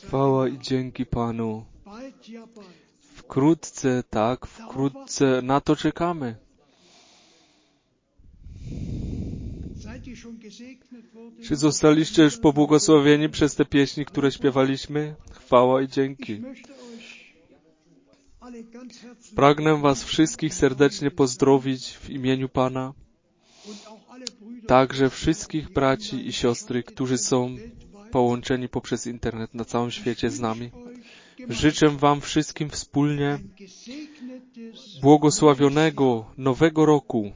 Chwała i dzięki Panu. Wkrótce, tak, wkrótce na to czekamy. Czy zostaliście już pobłogosławieni przez te pieśni, które śpiewaliśmy? Chwała i dzięki. Pragnę Was wszystkich serdecznie pozdrowić w imieniu Pana, także wszystkich braci i siostry, którzy są połączeni poprzez internet na całym świecie z nami. Życzę Wam wszystkim wspólnie błogosławionego Nowego Roku.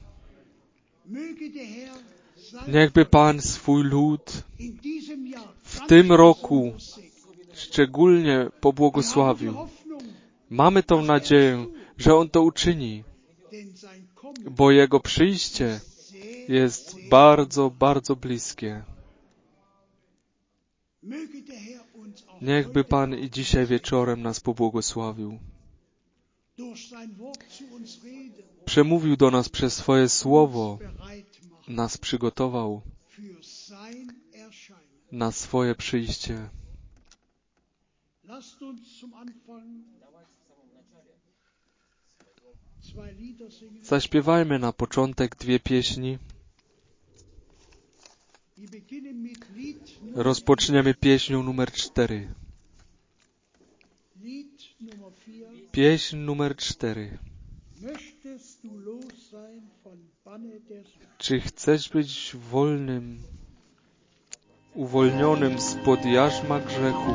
Niechby Pan swój lud w tym roku szczególnie pobłogosławił. Mamy tą nadzieję, że On to uczyni, bo Jego przyjście jest bardzo, bardzo bliskie. Niechby Pan i dzisiaj wieczorem nas pobłogosławił. Przemówił do nas przez swoje słowo, nas przygotował na swoje przyjście. Zaśpiewajmy na początek 2 pieśni. Rozpoczniemy pieśnią numer 4. Pieśń numer 4. Czy chcesz być wolnym, uwolnionym spod jarzma grzechu?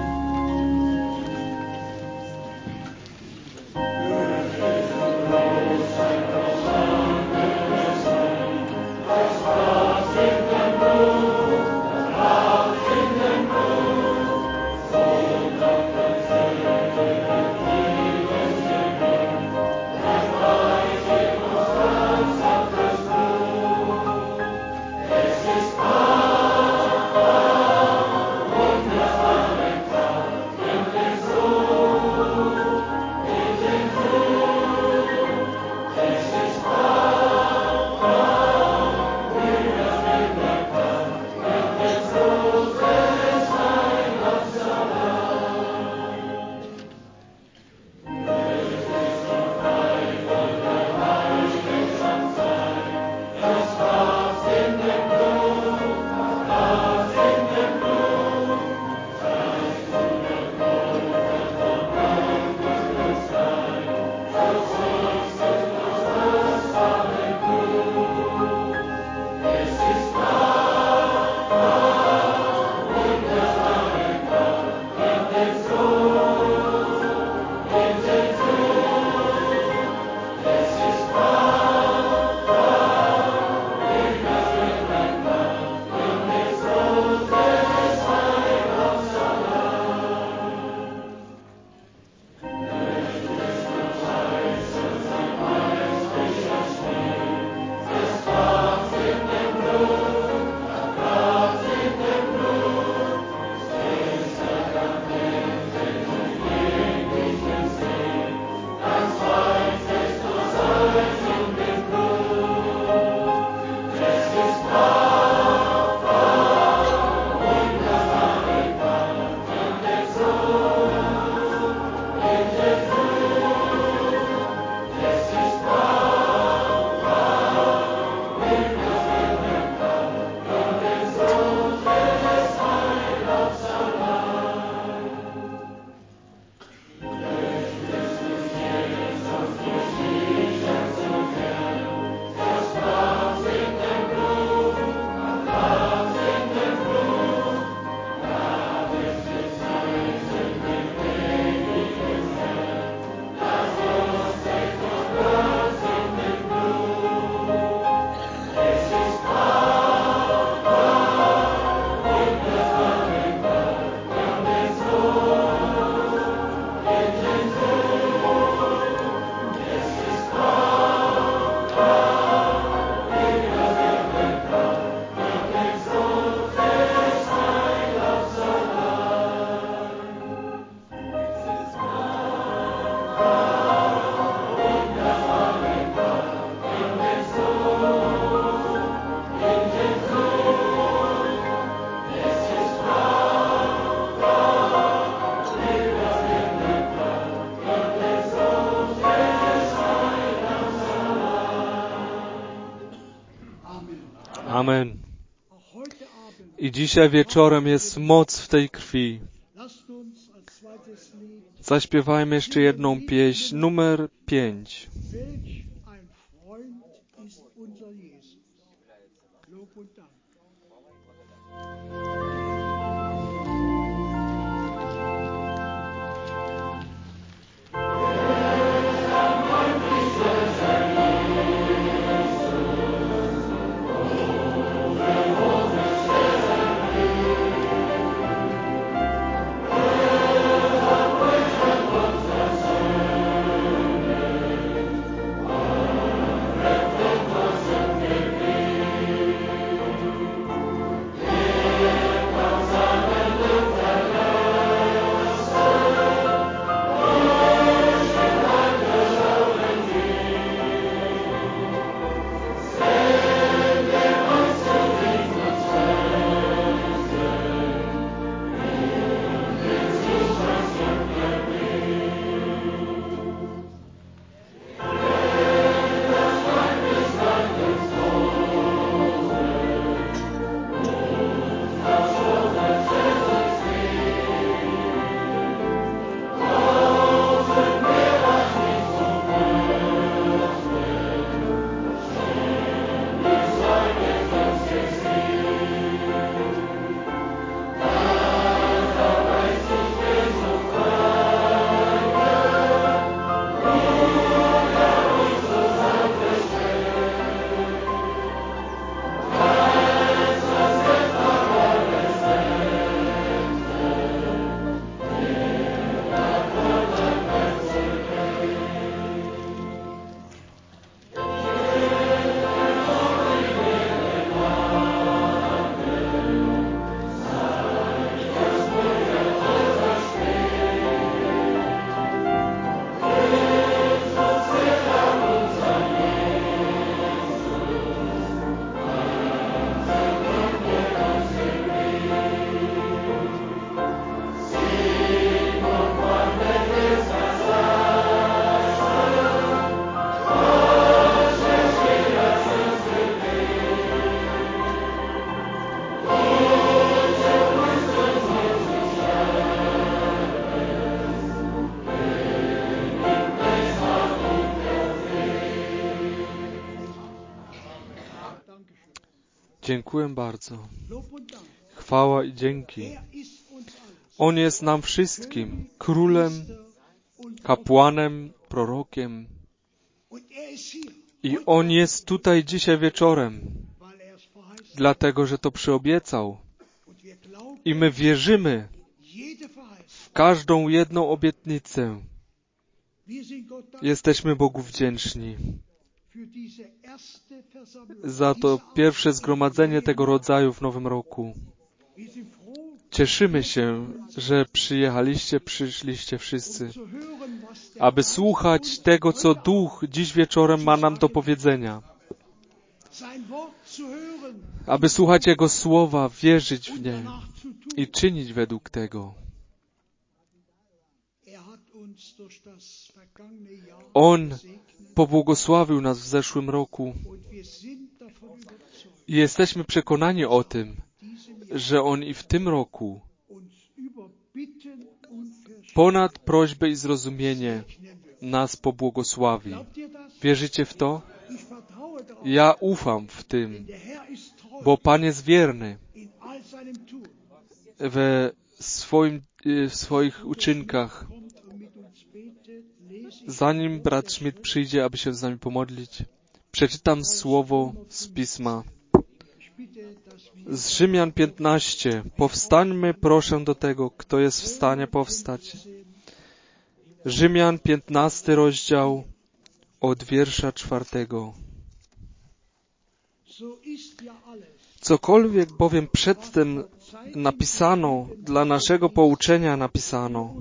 Amen. I dzisiaj wieczorem jest moc w tej krwi. Zaśpiewajmy jeszcze jedną pieśń, numer 5. Dziękuję bardzo. Chwała i dzięki. On jest nam wszystkim królem, kapłanem, prorokiem. I On jest tutaj dzisiaj wieczorem, dlatego, że to przyobiecał. I my wierzymy w każdą jedną obietnicę. Jesteśmy Bogu wdzięczni za to pierwsze zgromadzenie tego rodzaju w nowym roku. Cieszymy się, że przyszliście wszyscy, aby słuchać tego, co Duch dziś wieczorem ma nam do powiedzenia. Aby słuchać Jego słowa, wierzyć w nie i czynić według tego. On pobłogosławił nas w zeszłym roku i jesteśmy przekonani o tym, że On i w tym roku ponad prośbę i zrozumienie nas pobłogosławi. Wierzycie w to? Ja ufam w tym, bo Pan jest wierny w swoich uczynkach. Zanim brat Schmidt przyjdzie, aby się z nami pomodlić, przeczytam słowo z Pisma. Z Rzymian 15. Powstańmy, proszę, do tego, kto jest w stanie powstać. Rzymian 15 rozdział od wiersza 4. Cokolwiek bowiem przedtem napisano, dla naszego pouczenia napisano,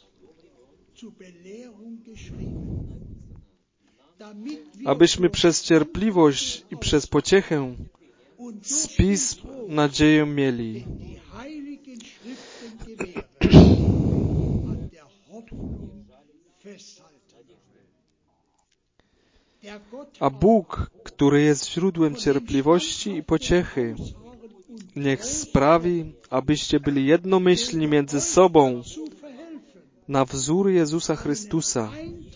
abyśmy przez cierpliwość i przez pociechę z Pism nadzieję mieli. A Bóg, który jest źródłem cierpliwości i pociechy. Niech sprawi, abyście byli jednomyślni między sobą na wzór Jezusa Chrystusa.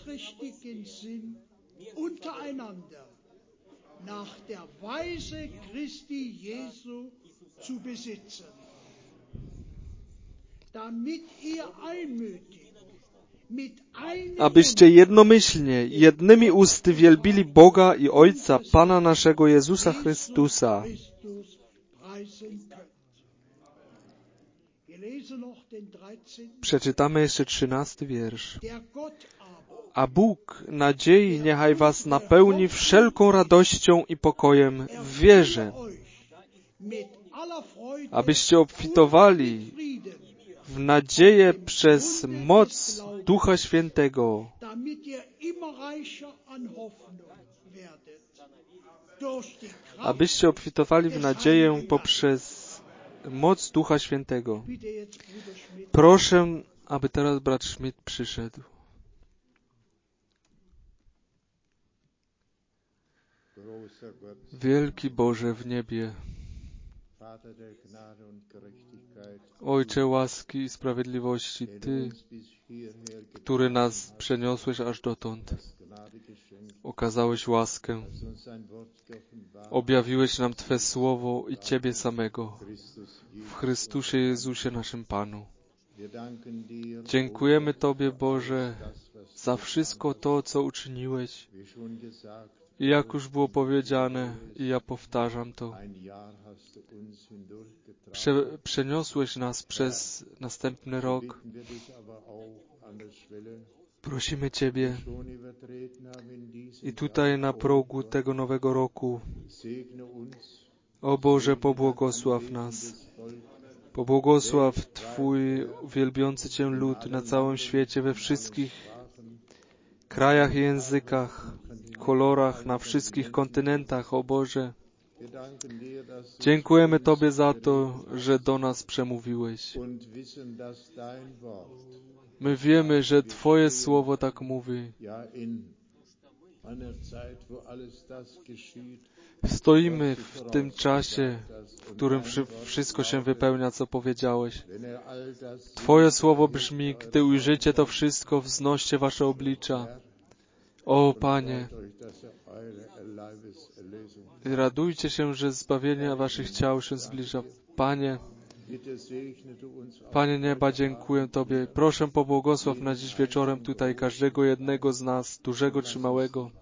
Abyście jednomyślnie, jednymi usty wielbili Boga i Ojca, Pana naszego Jezusa Chrystusa. Przeczytamy jeszcze 13 wiersz. A Bóg nadziei niechaj was napełni wszelką radością i pokojem w wierze, abyście obfitowali w nadzieję przez moc Ducha Świętego. Abyście obfitowali w nadzieję poprzez moc Ducha Świętego. Proszę, aby teraz brat Schmidt przyszedł. Wielki Boże w niebie, Ojcze łaski i sprawiedliwości, Ty, który nas przeniosłeś aż dotąd, okazałeś łaskę, objawiłeś nam Twe Słowo i Ciebie samego w Chrystusie Jezusie naszym Panu. Dziękujemy Tobie, Boże, za wszystko to, co uczyniłeś. I jak już było powiedziane, i ja powtarzam to, przeniosłeś nas przez następny rok. Prosimy Ciebie i tutaj na progu tego nowego roku, o Boże, pobłogosław nas. Pobłogosław Twój wielbiący Cię lud na całym świecie, we wszystkich krajach i językach, kolorach, na wszystkich kontynentach, o Boże. Dziękujemy Tobie za to, że do nas przemówiłeś. My wiemy, że Twoje Słowo tak mówi. Stoimy w tym czasie, w którym wszystko się wypełnia, co powiedziałeś. Twoje Słowo brzmi, gdy ujrzycie to wszystko, wznoście wasze oblicza. O Panie, radujcie się, że zbawienie waszych ciał się zbliża. Panie nieba, dziękuję Tobie. Proszę, pobłogosław na dziś wieczorem tutaj każdego jednego z nas, dużego czy małego.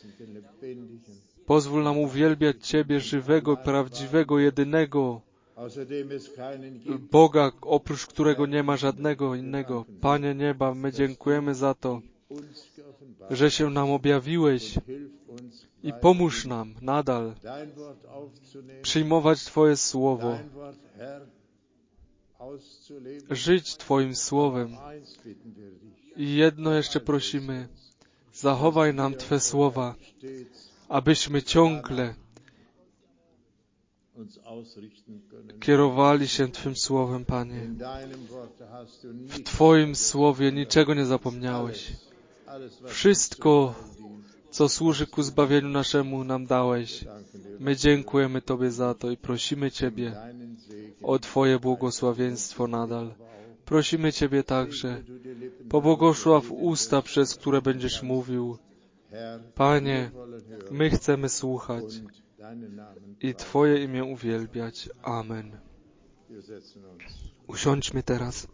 Pozwól nam uwielbiać Ciebie, żywego, prawdziwego, jedynego Boga, oprócz którego nie ma żadnego innego. Panie nieba, my dziękujemy za to, że się nam objawiłeś i pomóż nam nadal przyjmować Twoje Słowo, żyć Twoim Słowem. I jedno jeszcze prosimy, zachowaj nam Twe Słowa, abyśmy ciągle kierowali się Twym Słowem, Panie. W Twoim Słowie niczego nie zapomniałeś. Wszystko, co służy ku zbawieniu naszemu, nam dałeś. My dziękujemy Tobie za to i prosimy Ciebie o Twoje błogosławieństwo nadal. Prosimy Ciebie także, pobłogosław usta, przez które będziesz mówił. Panie, my chcemy słuchać i Twoje imię uwielbiać. Amen. Usiądźmy teraz.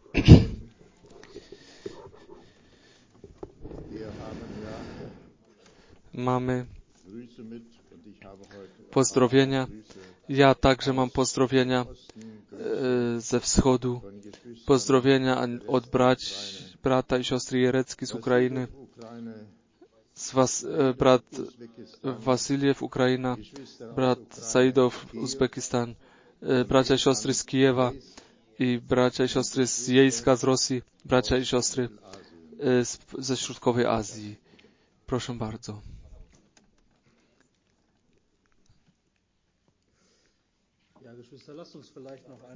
Mamy pozdrowienia. Ja także mam pozdrowienia ze wschodu. Pozdrowienia od brata i siostry Jerecki z Ukrainy, brat Wasiliew, Ukraina, brat Saidow, Uzbekistan, bracia i siostry z Kijewa i bracia i siostry z Jejska, z Rosji, bracia i siostry ze Środkowej Azji. Proszę bardzo.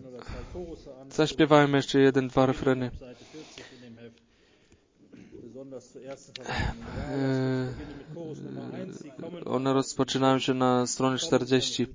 Zaśpiewałem jeszcze 1-2 refreny. One rozpoczynają się na stronie 40.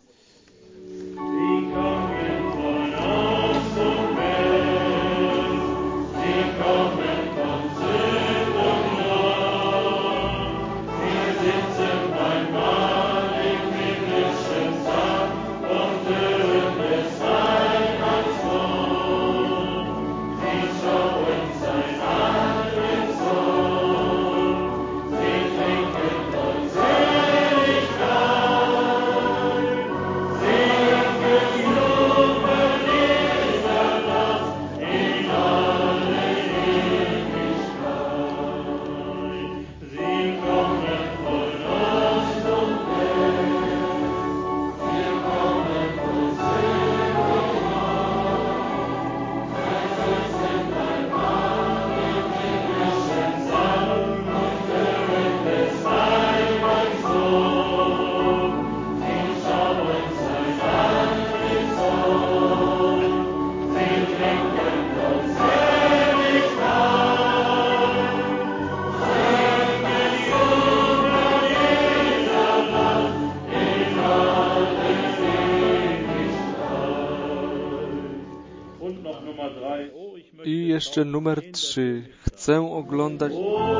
I jeszcze numer 3. Chcę oglądać.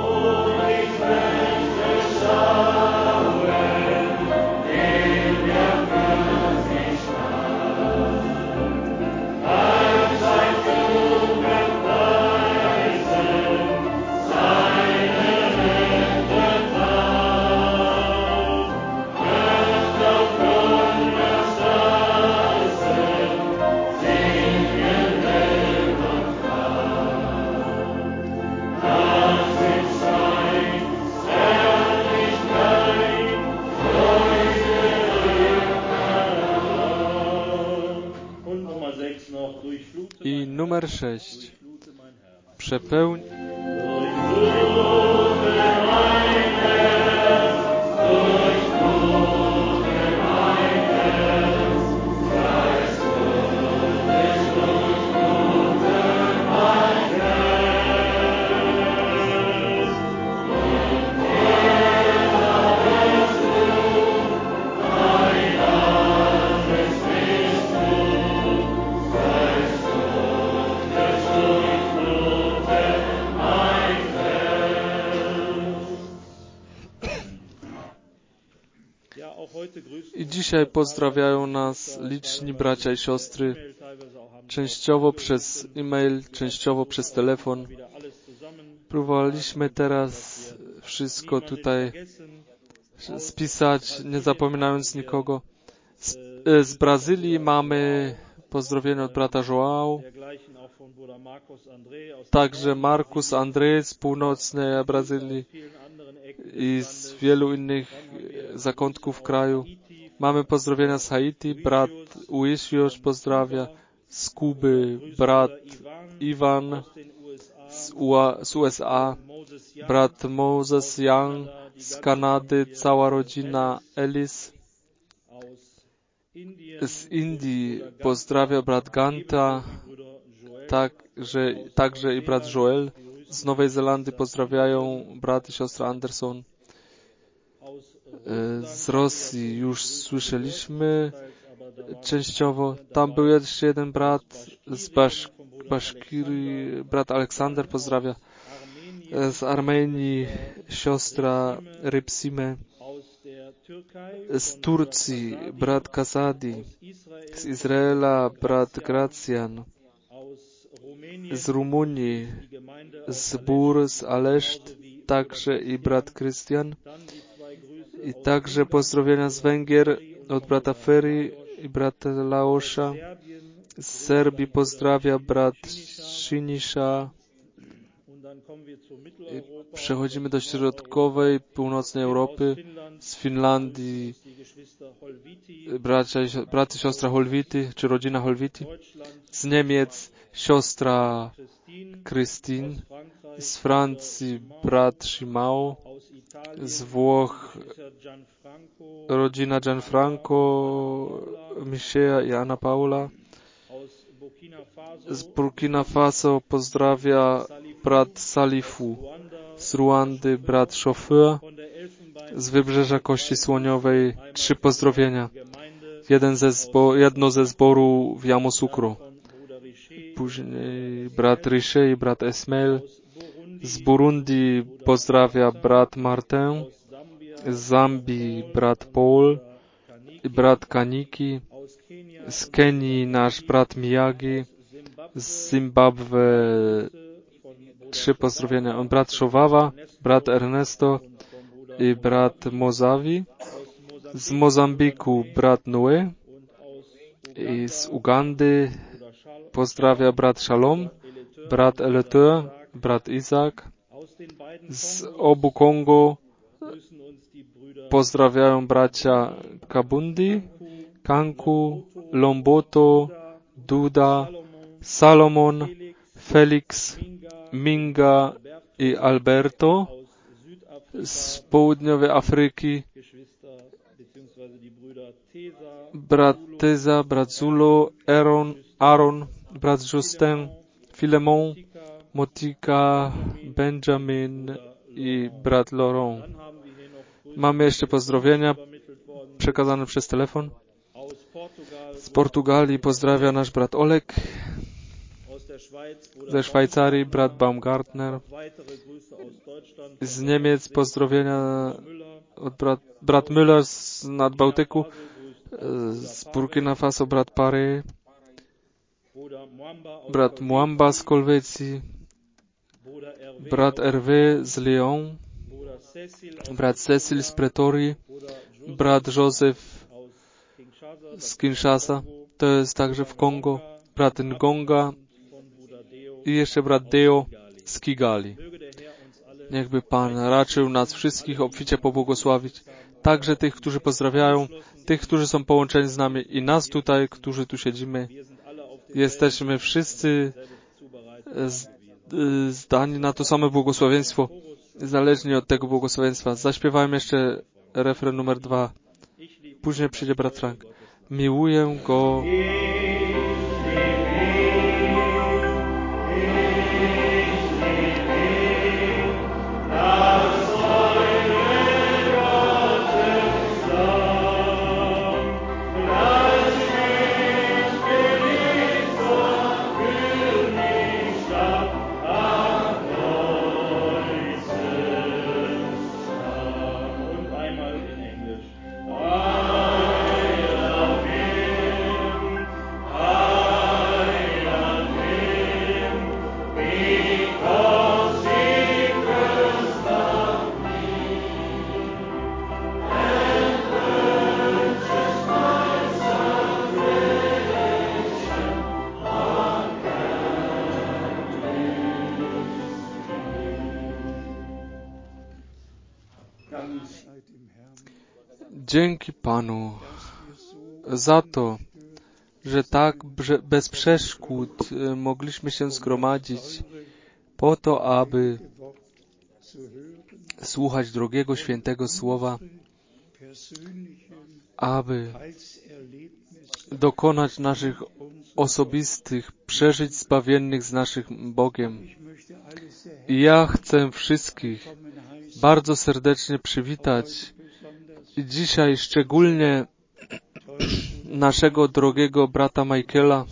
I numer 6. Przepełń. I dzisiaj pozdrawiają nas liczni bracia i siostry, częściowo przez e-mail, częściowo przez telefon. Próbowaliśmy teraz wszystko tutaj spisać, nie zapominając nikogo. Z Brazylii mamy pozdrowienie od brata João, także Marcus André z północnej Brazylii i z wielu innych zakątków kraju. Mamy pozdrowienia z Haiti, brat Uisiusz pozdrawia, z Kuby brat Iwan, z USA brat Moses Young, z Kanady cała rodzina Ellis, z Indii pozdrawia brat Ganta, także i brat Joel, z Nowej Zelandii pozdrawiają brat i siostra Anderson. Z Rosji już słyszeliśmy częściowo. Tam był jeszcze jeden brat z Baszkirii, brat Aleksander pozdrawia. Z Armenii siostra Rypsime. Z Turcji brat Kasadi. Z Izraela brat Gracjan. Z Rumunii zbór z Aleszt, także i brat Krystian. I także pozdrowienia z Węgier od brata Ferry i brata Laosza. Z Serbii pozdrawia brat Sinisza. Przechodzimy do środkowej, północnej Europy. Z Finlandii brat i siostra Holwity, czy rodzina Holwity. Z Niemiec siostra Christine. Z Francji brat Shimao. Z Włoch rodzina Gianfranco, Michea i Anna Paula. Z Burkina Faso pozdrawia brat Salifu. z Ruandy brat Szofer, z Wybrzeża Kości Słoniowej 3 pozdrowienia. Jedno ze zboru w Yamoussoukro. Później brat Riche i brat Esmail. Z Burundi pozdrawia brat Martin. Z Zambii brat Paul i brat Kaniki. Z Kenii nasz brat Miyagi. Z Zimbabwe 3 pozdrowienia. Brat Showawa, brat Ernesto i brat Mozawi. Z Mozambiku brat Noe i z Ugandy pozdrawia brat Shalom, brat Eleteur, brat Izak. Z obu Kongo pozdrawiają bracia Kabundi, Kanku, Lomboto, Duda, Salomon, Felix, Minga i Alberto. Z południowej Afryki brat Teza, brat Zulo, Aaron, brat Justin, Filemon, Motika, Benjamin i brat Laurent. Mamy jeszcze pozdrowienia przekazane przez telefon. Z Portugalii pozdrawia nasz brat Olek. Ze Szwajcarii brat Baumgartner. Z Niemiec pozdrowienia od brat Müller z Nadbałtyku. Z Burkina Faso brat Pary. Brat Mwamba z Kolwecji. Brat Hervé z Lyon. Brat Cecil z Pretorii. Brat Józef z Kinshasa. To jest także w Kongo. Brat Ngonga. I jeszcze brat Deo z Kigali. Niechby Pan raczył nas wszystkich obficie pobłogosławić. Także tych, którzy pozdrawiają, tych, którzy są połączeni z nami i nas tutaj, którzy tu siedzimy. Jesteśmy wszyscy zdani na to same błogosławieństwo. Zależnie od tego błogosławieństwa. Zaśpiewałem jeszcze refren numer 2. Później przyjdzie brat Frank. Miłuję Go. Dzięki Panu za to, że tak bez przeszkód mogliśmy się zgromadzić po to, aby słuchać drogiego, świętego słowa, aby dokonać naszych osobistych przeżyć zbawiennych z naszym Bogiem. I ja chcę wszystkich bardzo serdecznie przywitać i dzisiaj szczególnie naszego drogiego brata Michaela.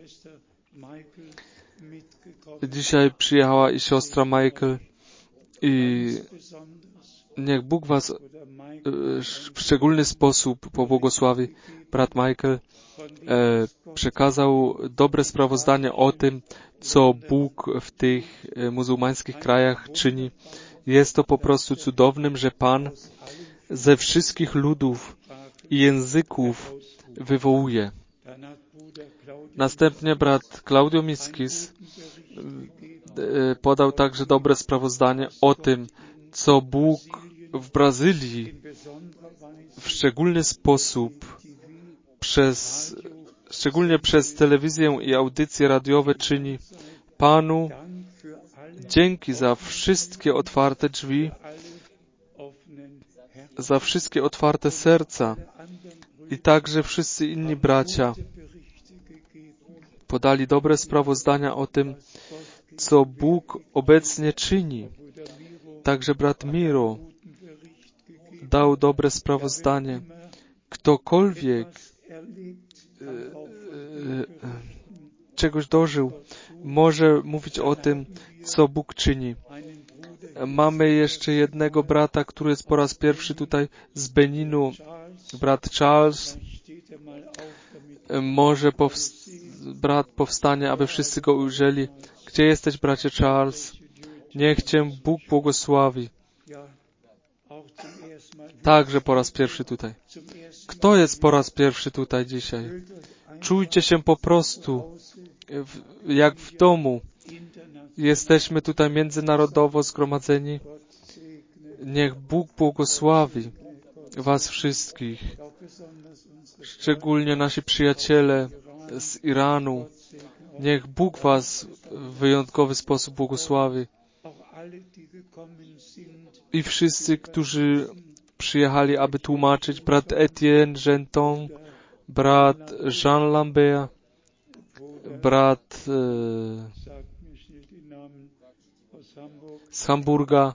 Dzisiaj przyjechała i siostra Michael i niech Bóg was w szczególny sposób pobłogosławi. Brat Michael przekazał dobre sprawozdanie o tym, co Bóg w tych muzułmańskich krajach czyni. Jest to po prostu cudownym, że Pan ze wszystkich ludów i języków wywołuje. Następnie brat Claudio Miskis podał także dobre sprawozdanie o tym, co Bóg w Brazylii w szczególny sposób szczególnie przez telewizję i audycje radiowe czyni. Panu dzięki za wszystkie otwarte drzwi, za wszystkie otwarte serca i także wszyscy inni bracia podali dobre sprawozdania o tym, co Bóg obecnie czyni. Także brat Miro dał dobre sprawozdanie. Ktokolwiek czegoś dożył, może mówić o tym, co Bóg czyni. Mamy jeszcze jednego brata, który jest po raz pierwszy tutaj z Beninu, brat Charles. Może brat powstanie, aby wszyscy go ujrzeli. Gdzie jesteś, bracie Charles? Niech Cię Bóg błogosławi. Także po raz pierwszy tutaj. Kto jest po raz pierwszy tutaj dzisiaj? Czujcie się po prostu jak w domu. Jesteśmy tutaj międzynarodowo zgromadzeni. Niech Bóg błogosławi was wszystkich. Szczególnie nasi przyjaciele z Iranu. Niech Bóg was w wyjątkowy sposób błogosławi. I wszyscy, którzy przyjechali, aby tłumaczyć, brat Etienne Genton, brat Jean Lambert, brat z Hamburga,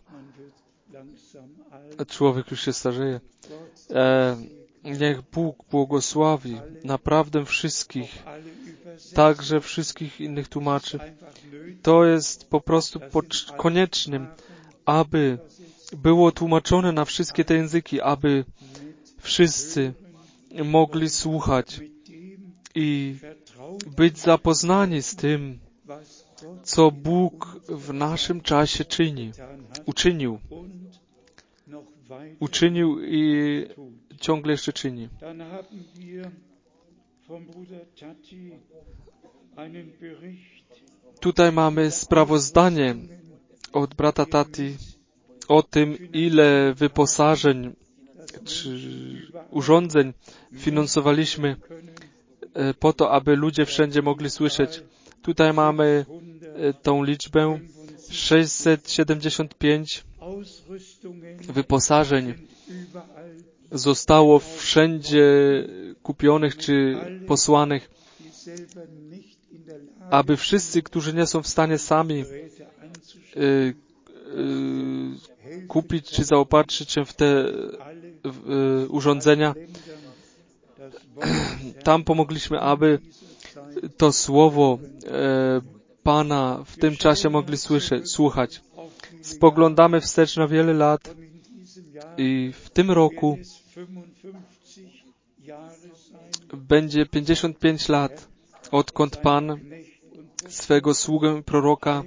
człowiek już się starzeje. Niech Bóg błogosławi naprawdę wszystkich, także wszystkich innych tłumaczy. To jest po prostu koniecznym, aby było tłumaczone na wszystkie te języki, aby wszyscy mogli słuchać i być zapoznani z tym, co Bóg w naszym czasie uczynił i ciągle jeszcze czyni. Tutaj mamy sprawozdanie od brata Tati o tym, ile wyposażeń czy urządzeń finansowaliśmy po to, aby ludzie wszędzie mogli słyszeć. Tutaj mamy tą liczbę 675 wyposażeń zostało wszędzie kupionych czy posłanych, aby wszyscy, którzy nie są w stanie sami kupić czy zaopatrzyć się w te urządzenia, tam pomogliśmy, aby to słowo Pana w tym czasie mogli słuchać. Spoglądamy wstecz na wiele lat i w tym roku będzie 55 lat, odkąd Pan swego sługę proroka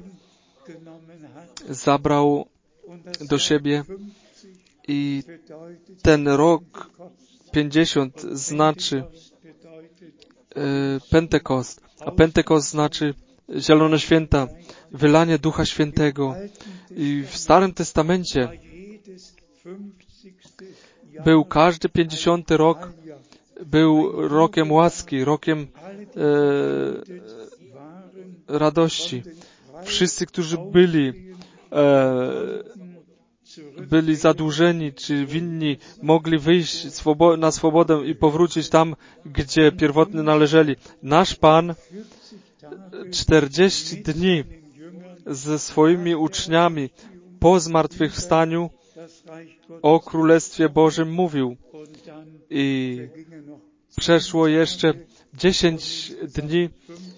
zabrał do siebie i ten rok 50 znaczy Pentekost, a Pentekost znaczy Zielone Święta, wylanie Ducha Świętego. I w Starym Testamencie był każdy 50 rok, był rokiem łaski, rokiem radości. Wszyscy, którzy byli zadłużeni czy winni, mogli wyjść na swobodę i powrócić tam, gdzie pierwotnie należeli. Nasz Pan 40 dni ze swoimi uczniami po zmartwychwstaniu o Królestwie Bożym mówił. I przeszło jeszcze 10 dni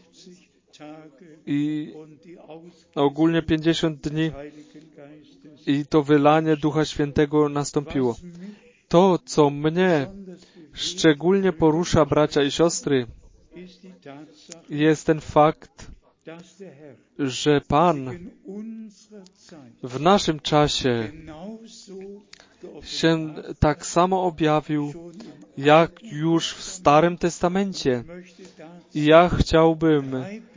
i ogólnie 50 dni i to wylanie Ducha Świętego nastąpiło. To, co mnie szczególnie porusza, bracia i siostry, jest ten fakt, że Pan w naszym czasie się tak samo objawił, jak już w Starym Testamencie. I ja chciałbym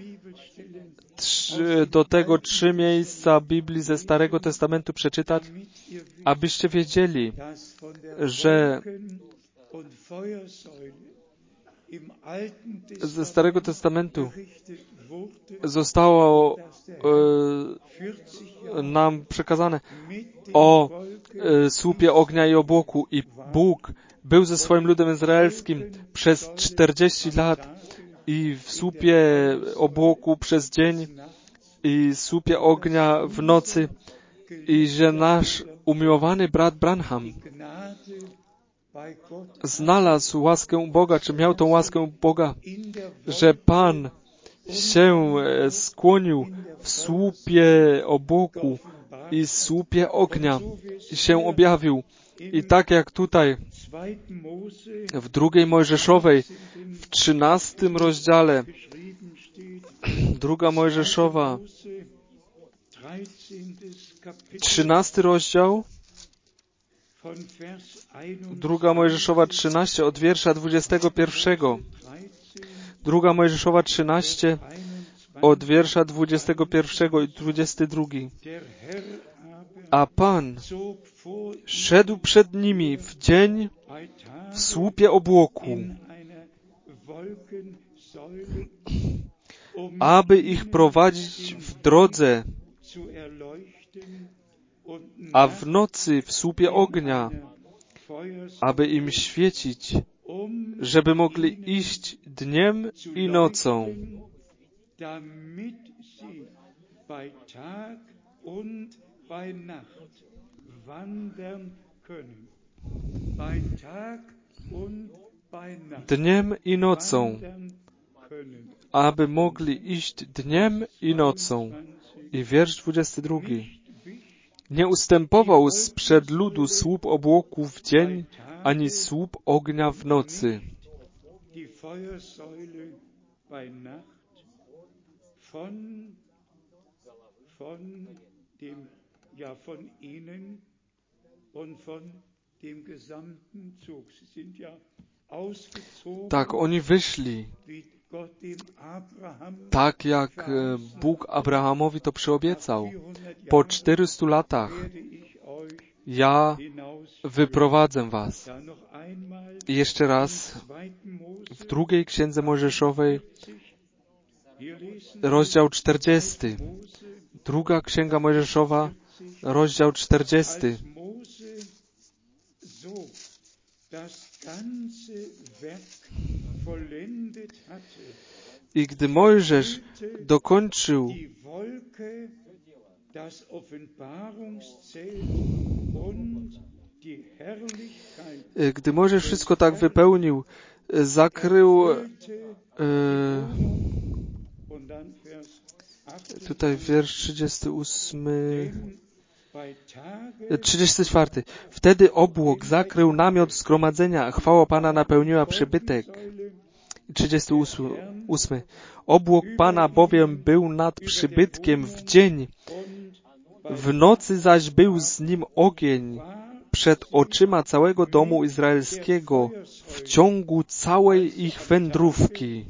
do tego 3 miejsca Biblii ze Starego Testamentu przeczytać, abyście wiedzieli, że ze Starego Testamentu zostało nam przekazane o słupie ognia i obłoku i Bóg był ze swoim ludem izraelskim przez 40 lat i w słupie obłoku przez dzień i słupie ognia w nocy i że nasz umiłowany brat Branham znalazł łaskę Boga, czy miał tą łaskę Boga, że Pan się skłonił w słupie obłoku i słupie ognia i się objawił. I tak jak tutaj w 2 Mojżeszowej, w 13 rozdziale, 2 Mojżeszowa, 13 rozdział, 2 Mojżeszowa 13 od wiersza 21. 2 Mojżeszowa 13 od wiersza 21 i 22. A Pan szedł przed nimi w dzień w słupie obłoku, aby ich prowadzić w drodze, a w nocy w słupie ognia, aby im świecić, żeby mogli iść dniem i nocą. Dniem i nocą, aby mogli iść dniem i nocą. I wiersz 22. Nie ustępował sprzed ludu słup obłoku w dzień, ani słup ognia w nocy. Tak, oni wyszli, tak jak Bóg Abrahamowi to przyobiecał. Po 400 latach ja wyprowadzę was. I jeszcze raz w 2 Księdze Mojżeszowej, rozdział 40. 2 Księga Mojżeszowa, rozdział 40. I gdy Mojżesz dokończył gdy Mojżesz wszystko tak wypełnił, zakrył tutaj wiersz 38, 34. Wtedy obłok zakrył namiot zgromadzenia, a chwała Pana napełniła przybytek. 38. Obłok Pana bowiem był nad przybytkiem w dzień, w nocy zaś był z nim ogień przed oczyma całego domu izraelskiego w ciągu całej ich wędrówki.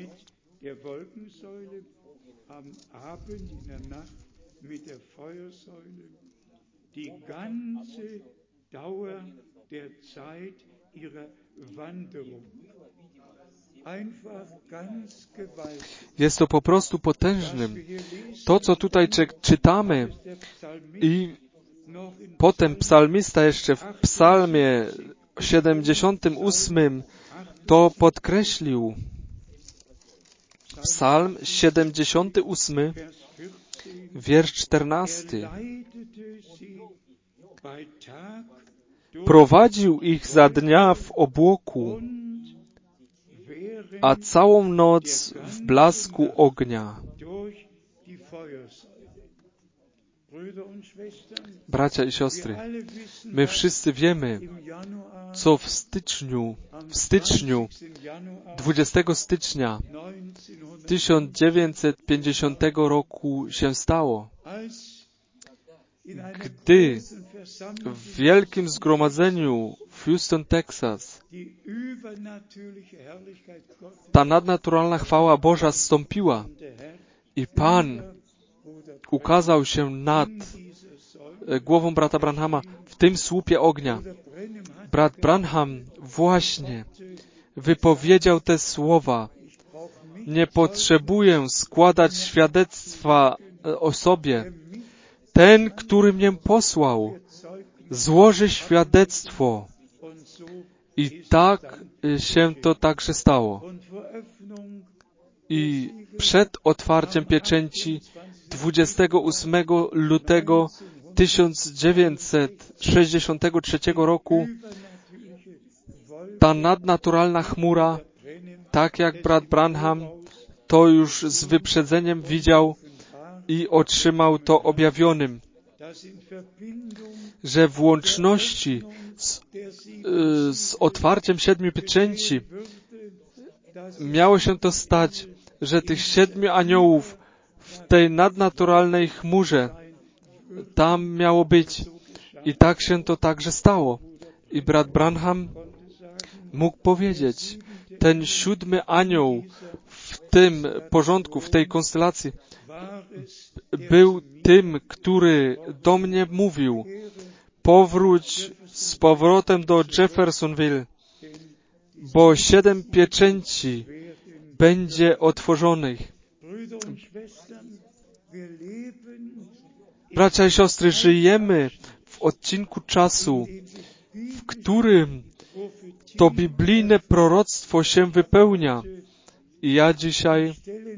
Jest to po prostu potężnym. To, co tutaj czytamy i potem psalmista jeszcze w psalmie 78 to podkreślił. Psalm 78, wiersz 14. Prowadził ich za dnia w obłoku, a całą noc w blasku ognia. Bracia i siostry, my wszyscy wiemy, co w styczniu, 20 stycznia 1950 roku się stało, gdy w wielkim zgromadzeniu w Houston, Texas, ta nadnaturalna chwała Boża zstąpiła i Pan ukazał się nad głową brata Branhama w tym słupie ognia. Brat Branham właśnie wypowiedział te słowa. Nie potrzebuję składać świadectwa o sobie. Ten, który mnie posłał, złoży świadectwo. I tak się to także stało. I przed otwarciem pieczęci 28 lutego 1963 roku ta nadnaturalna chmura, tak jak brat Branham to już z wyprzedzeniem widział i otrzymał to objawionym, że w łączności z otwarciem 7 pieczęci miało się to stać, że tych 7 aniołów w tej nadnaturalnej chmurze tam miało być. I tak się to także stało. I brat Branham mógł powiedzieć, ten 7 anioł w tym porządku, w tej konstelacji był tym, który do mnie mówił, powróć z powrotem do Jeffersonville, bo 7 pieczęci będzie otworzonych. Bracia i siostry, żyjemy w odcinku czasu, w którym to biblijne proroctwo się wypełnia. I ja dzisiaj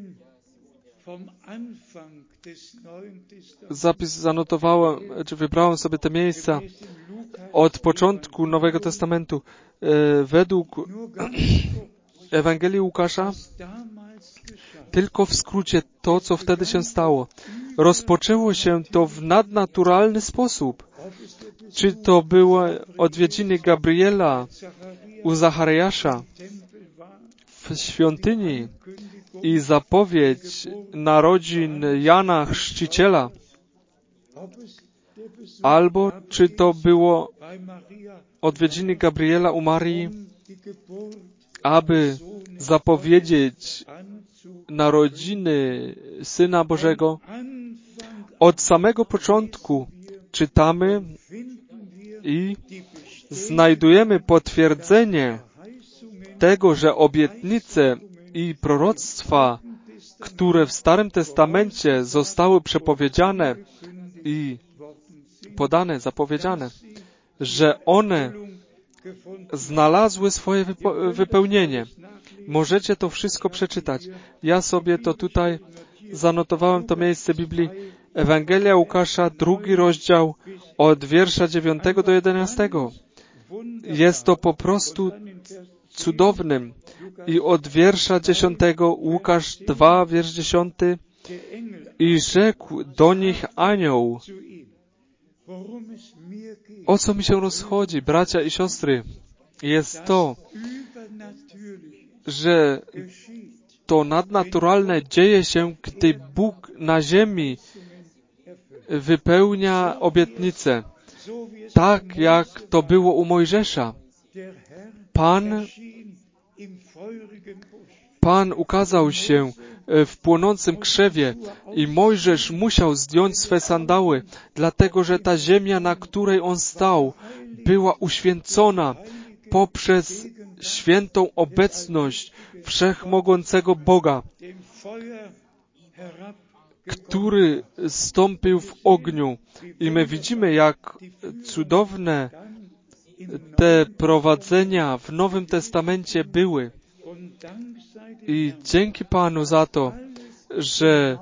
zanotowałem, czy wybrałem sobie te miejsca od początku Nowego Testamentu. Według Ewangelii Łukasza, tylko w skrócie to, co wtedy się stało. Rozpoczęło się to w nadnaturalny sposób. Czy to były odwiedziny Gabriela u Zachariasza w świątyni i zapowiedź narodzin Jana Chrzciciela, albo czy to było odwiedziny Gabriela u Marii, aby zapowiedzieć narodziny Syna Bożego. Od samego początku czytamy i znajdujemy potwierdzenie tego, że obietnice i proroctwa, które w Starym Testamencie zostały przepowiedziane i podane, zapowiedziane, że one znalazły swoje wypełnienie. Możecie to wszystko przeczytać. Ja sobie to tutaj zanotowałem, to miejsce Biblii. Ewangelia Łukasza, 2 rozdział, od wiersza 9 do 11. Jest to po prostu cudownym. I od wiersza 10, Łukasz 2, wiersz 10. I rzekł do nich anioł. O co mi się rozchodzi, bracia i siostry? Jest to, że to nadnaturalne dzieje się, gdy Bóg na ziemi wypełnia obietnicę. Tak jak to było u Mojżesza. Pan ukazał się w płonącym krzewie i Mojżesz musiał zdjąć swe sandały, dlatego że ta ziemia, na której on stał, była uświęcona poprzez świętą obecność Wszechmogącego Boga, który zstąpił w ogniu. I my widzimy, jak cudowne te prowadzenia w Nowym Testamencie były. I dzięki Panu za to, że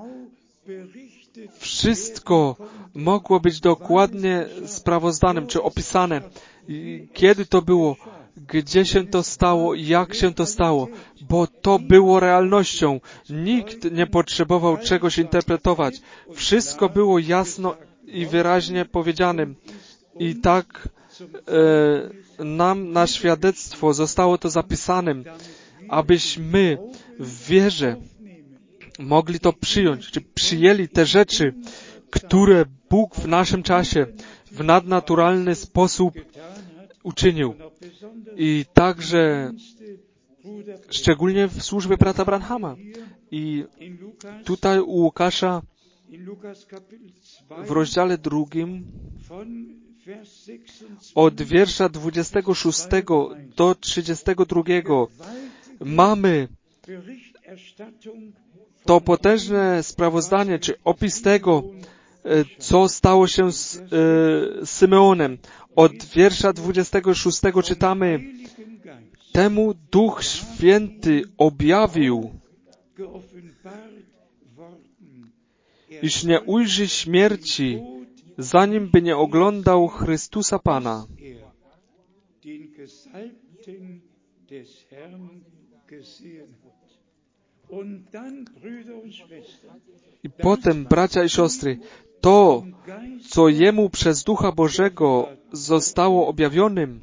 wszystko mogło być dokładnie sprawozdanym, czy opisane. Kiedy to było, gdzie się to stało, jak się to stało, bo to było realnością. Nikt nie potrzebował czegoś interpretować. Wszystko było jasno i wyraźnie powiedzianym. I tak nam na świadectwo zostało to zapisanym, abyśmy w wierze mogli to przyjąć, czy przyjęli te rzeczy, które Bóg w naszym czasie w nadnaturalny sposób uczynił. I także szczególnie w służbie brata Branhama. I tutaj u Łukasza w rozdziale 2 od wiersza 26 do 32 mamy to potężne sprawozdanie, czy opis tego, co stało się z Symeonem. Od wiersza 26 czytamy: Temu Duch Święty objawił, iż nie ujrzy śmierci, zanim by nie oglądał Chrystusa Pana. I potem, bracia i siostry, to, co Jemu przez Ducha Bożego zostało objawionym,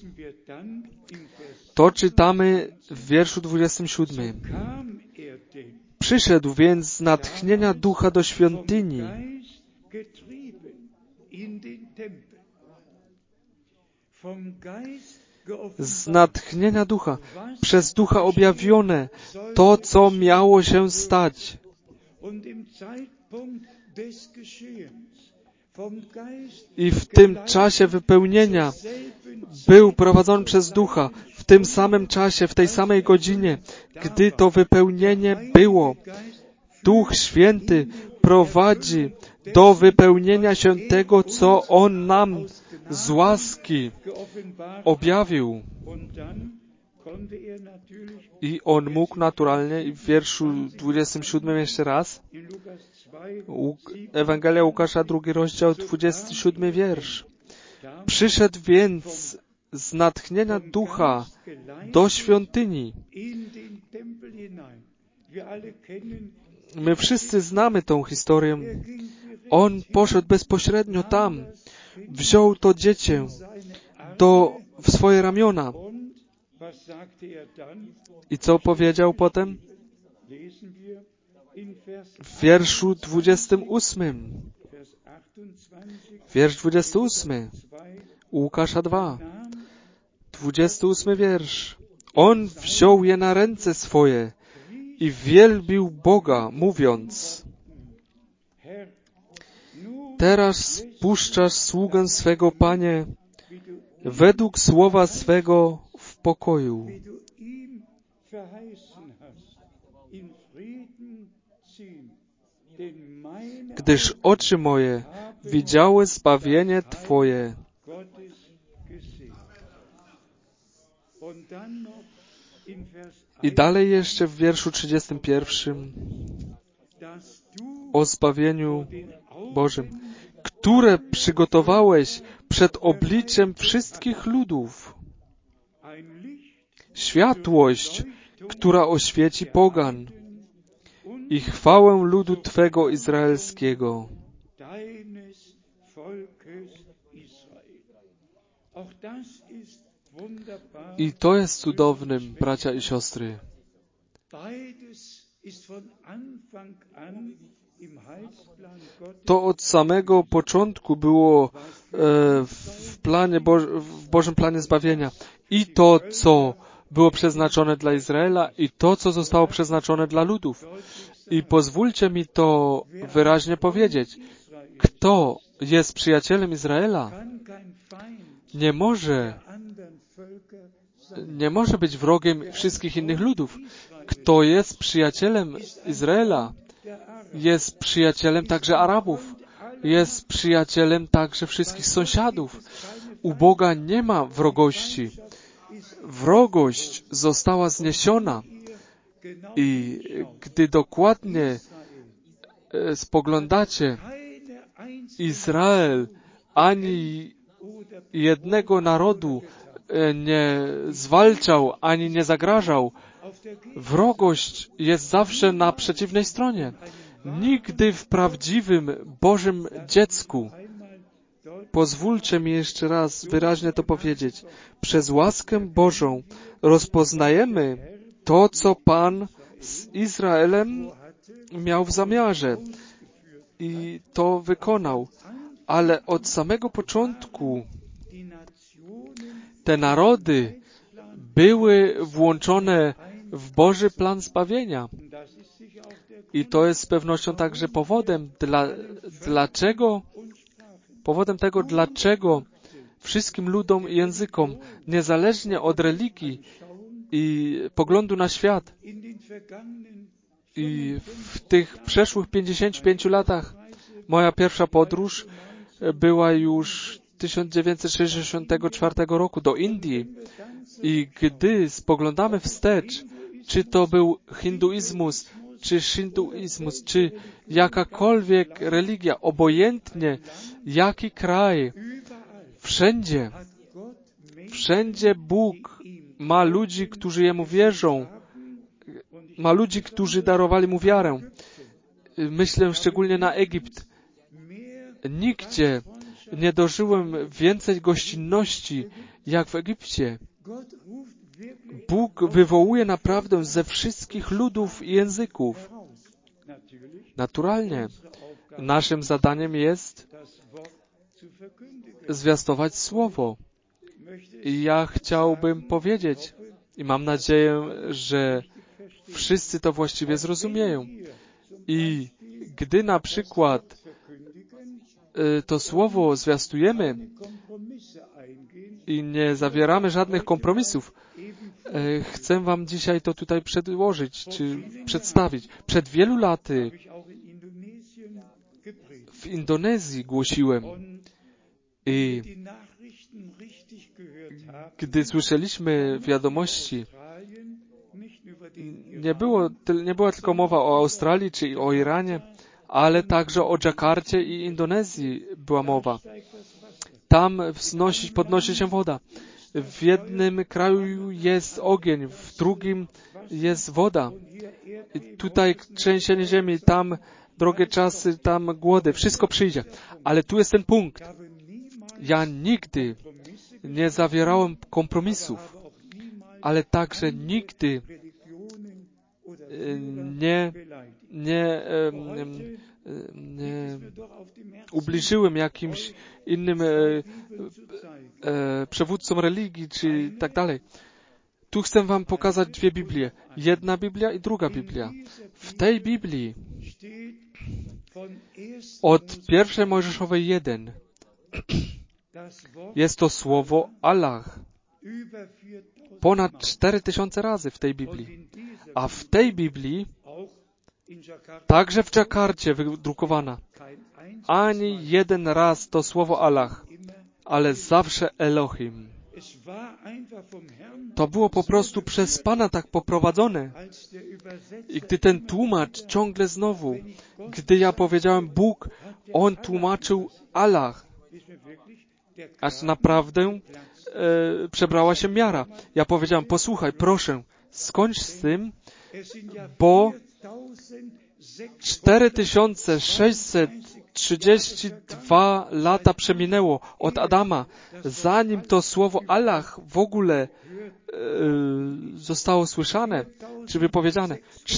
to czytamy w wierszu 27. Przyszedł więc z natchnienia Ducha do świątyni. Z natchnienia Ducha, przez Ducha objawione, to, co miało się stać. I w tym czasie wypełnienia był prowadzony przez Ducha, w tym samym czasie, w tej samej godzinie, gdy to wypełnienie było. Duch Święty prowadzi do wypełnienia się tego, co On nam z łaski objawił. I On mógł naturalnie, i w wierszu 27 jeszcze raz, Ewangelia Łukasza, 2 rozdział, 27 wiersz. Przyszedł więc z natchnienia Ducha do świątyni. My wszyscy znamy tą historię. On poszedł bezpośrednio tam, wziął to dziecię w swoje ramiona. I co powiedział potem? W wierszu 28. Wiersz 28. Łukasza 2. 28 wiersz. On wziął je na ręce swoje i wielbił Boga, mówiąc: Teraz spuszczasz sługę swego, Panie, według słowa swego w pokoju. Gdyż oczy moje widziały zbawienie Twoje. I dalej jeszcze w wierszu 31 o zbawieniu Bożym, które przygotowałeś przed obliczem wszystkich ludów. Światłość, która oświeci pogan i chwałę ludu Twego izraelskiego. I to jest cudownym, bracia i siostry. To od samego początku było w Bożym planie zbawienia. I to, co było przeznaczone dla Izraela, i to, co zostało przeznaczone dla ludów. I pozwólcie mi to wyraźnie powiedzieć. Kto jest przyjacielem Izraela, nie może być wrogiem wszystkich innych ludów. Kto jest przyjacielem Izraela, jest przyjacielem także Arabów, jest przyjacielem także wszystkich sąsiadów. U Boga nie ma wrogości. Wrogość została zniesiona. I gdy dokładnie spoglądacie, Izrael ani jednego narodu nie zwalczał, ani nie zagrażał. Wrogość jest zawsze na przeciwnej stronie. Nigdy w prawdziwym Bożym dziecku. Pozwólcie mi jeszcze raz wyraźnie to powiedzieć. Przez łaskę Bożą rozpoznajemy to, co Pan z Izraelem miał w zamiarze i to wykonał. Ale od samego początku te narody były włączone w Boży plan zbawienia. I to jest z pewnością także powodem tego, dlaczego wszystkim ludom i językom, niezależnie od religii i poglądu na świat, i w tych przeszłych 55 latach moja pierwsza podróż była już 1964 roku do Indii. I gdy spoglądamy wstecz, czy to był hinduizmus, czy szinduizmus, czy jakakolwiek religia, obojętnie jaki kraj, wszędzie Bóg ma ludzi, którzy Jemu wierzą, ma ludzi, którzy darowali Mu wiarę. Myślę szczególnie na Egipt. Nigdzie nie dożyłem więcej gościnności jak w Egipcie. Bóg wywołuje naprawdę ze wszystkich ludów i języków. Naturalnie, naszym zadaniem jest zwiastować Słowo. I ja chciałbym powiedzieć, i mam nadzieję, że wszyscy to właściwie zrozumieją. I gdy na przykład to Słowo zwiastujemy i nie zawieramy żadnych kompromisów, chcę Wam dzisiaj to tutaj przedłożyć, czy przedstawić. Przed wielu laty w Indonezji głosiłem i gdy słyszeliśmy wiadomości, nie była tylko mowa o Australii czy o Iranie, ale także o Dżakarcie i Indonezji była mowa. Tam podnosi się woda. W jednym kraju jest ogień, w drugim jest woda. I tutaj trzęsienie ziemi, tam drogie czasy, tam głody, wszystko przyjdzie. Ale tu jest ten punkt. Ja nigdy nie zawierałem kompromisów, ale także nigdy nie ubliżyłem jakimś innym przywódcom religii, czy tak dalej. Tu chcę Wam pokazać dwie Biblie. Jedna Biblia i druga Biblia. W tej Biblii od 1 Mojżeszowej 1 jest to słowo Allah. Ponad 4000 razy w tej Biblii. A w tej Biblii, także w Dżakarcie wydrukowana, ani jeden raz to słowo Allah, ale zawsze Elohim. To było po prostu przez Pana tak poprowadzone. I gdy ten tłumacz ciągle znowu, gdy ja powiedziałem Bóg, on tłumaczył Allah. Aż naprawdę przebrała się miara. Ja powiedziałem, posłuchaj, proszę, skończ z tym, bo 4632 lata przeminęło od Adama, zanim to słowo Allah w ogóle zostało słyszane, czy wypowiedziane.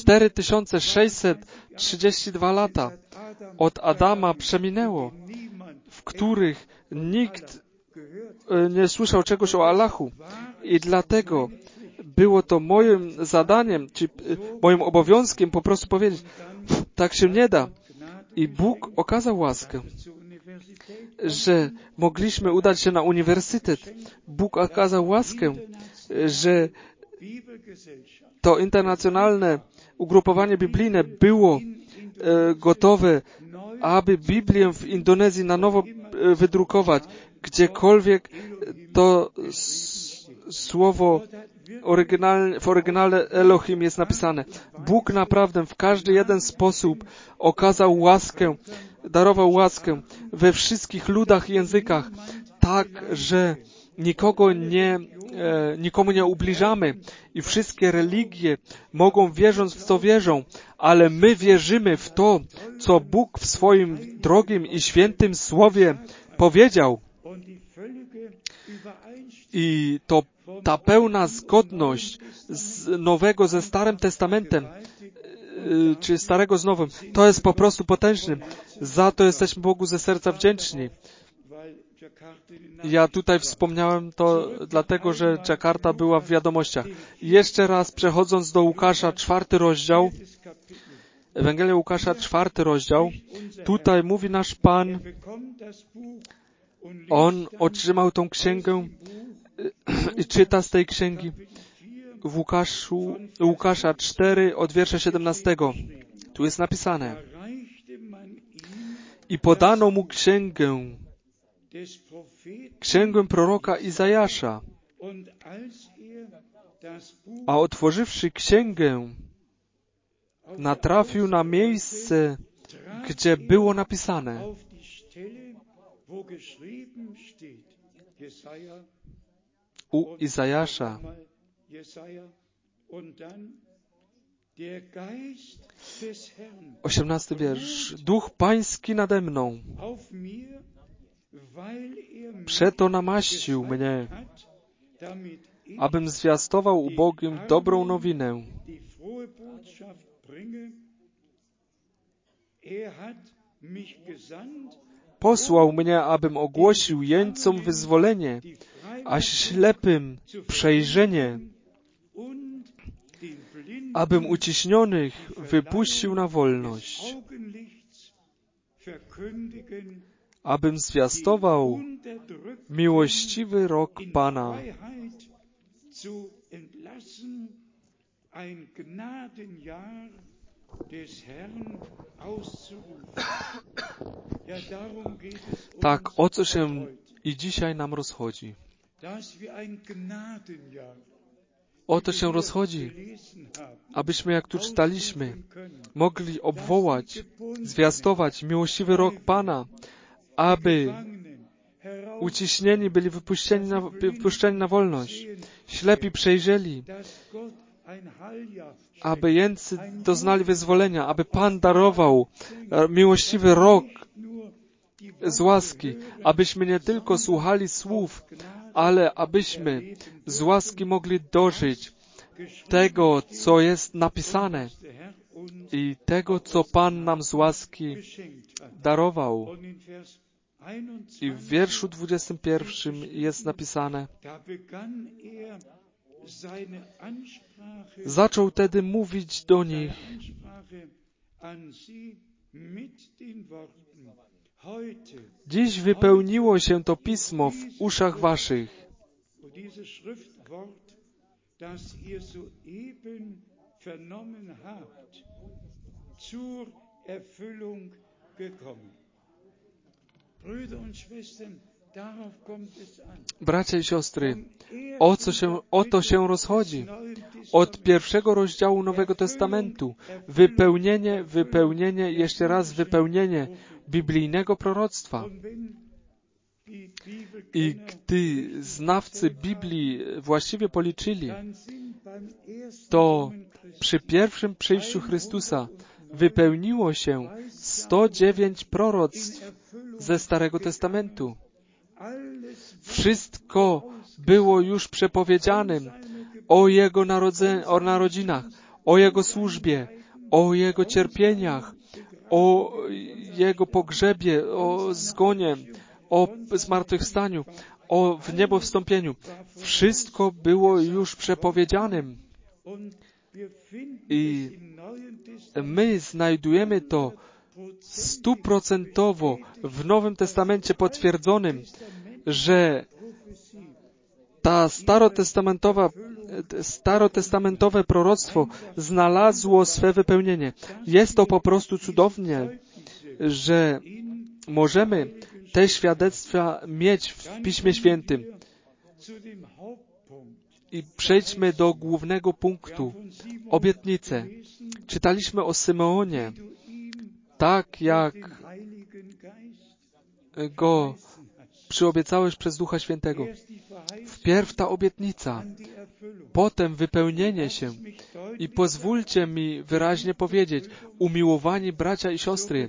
4632 lata od Adama przeminęło, w których nikt nie słyszał czegoś o Allahu. I dlatego było to moim zadaniem, czy moim obowiązkiem po prostu powiedzieć, tak się nie da. I Bóg okazał łaskę, że mogliśmy udać się na uniwersytet. Bóg okazał łaskę, że to internacjonalne ugrupowanie biblijne było gotowe, aby Biblię w Indonezji na nowo wydrukować. Gdziekolwiek to słowo w oryginale Elohim jest napisane. Bóg naprawdę w każdy jeden sposób okazał łaskę, darował łaskę we wszystkich ludach i językach, tak, że nikomu nie ubliżamy i wszystkie religie mogą wierząc w co wierzą, ale my wierzymy w to, co Bóg w swoim drogim i świętym Słowie powiedział. I to ta pełna zgodność z Nowego ze Starym Testamentem, czy Starego z Nowym, to jest po prostu potężnym. Za to jesteśmy Bogu ze serca wdzięczni. Ja tutaj wspomniałem to dlatego, że Dżakarta była w wiadomościach. I jeszcze raz przechodząc do Łukasza, 4 rozdział, Ewangelia Łukasza, 4 rozdział, tutaj mówi nasz Pan, On otrzymał tą księgę i czyta z tej księgi w Łukasza 4 od wiersza 17. Tu jest napisane: i podano mu księgę proroka Izajasza, a otworzywszy księgę, natrafił na miejsce, gdzie było napisane: u Izajasza. 18 wiersz. Duch Pański nade mną, przeto namaścił mnie, abym zwiastował ubogim dobrą nowinę. Posłał mnie, abym ogłosił jeńcom wyzwolenie, a ślepym przejrzenie, abym uciśnionych wypuścił na wolność, abym zwiastował miłościwy rok Pana. Tak, o co się i dzisiaj nam rozchodzi. O to się rozchodzi, abyśmy, jak tu czytaliśmy, mogli obwołać, zwiastować miłościwy rok Pana, aby uciśnieni byli wypuszczeni na wolność, ślepi przejrzeli, aby jeńcy doznali wyzwolenia, aby Pan darował miłościwy rok z łaski, abyśmy nie tylko słuchali słów, ale abyśmy z łaski mogli dożyć tego, co jest napisane i tego, co Pan nam z łaski darował. I w wierszu 21 jest napisane: zaczął tedy mówić do nich: dziś wypełniło się to pismo w uszach waszych. Bracia i siostry, o to się rozchodzi. Od pierwszego rozdziału Nowego Testamentu wypełnienie, jeszcze raz wypełnienie biblijnego proroctwa. I gdy znawcy Biblii właściwie policzyli, to przy pierwszym przyjściu Chrystusa wypełniło się 109 proroctw ze Starego Testamentu. Wszystko było już przepowiedzianym o Jego narodzinach, o Jego służbie, o Jego cierpieniach, o Jego pogrzebie, o zgonie, o zmartwychwstaniu, o w niebo wstąpieniu. Wszystko było już przepowiedzianym. I my znajdujemy to 100% w Nowym Testamencie potwierdzonym, że ta starotestamentowe proroctwo znalazło swe wypełnienie. Jest to po prostu cudownie, że możemy te świadectwa mieć w Piśmie Świętym. I przejdźmy do głównego punktu. Obietnice. Czytaliśmy o Symeonie, tak jak go przyobiecałeś przez Ducha Świętego. Wpierw ta obietnica, potem wypełnienie się. I pozwólcie mi wyraźnie powiedzieć, umiłowani bracia i siostry,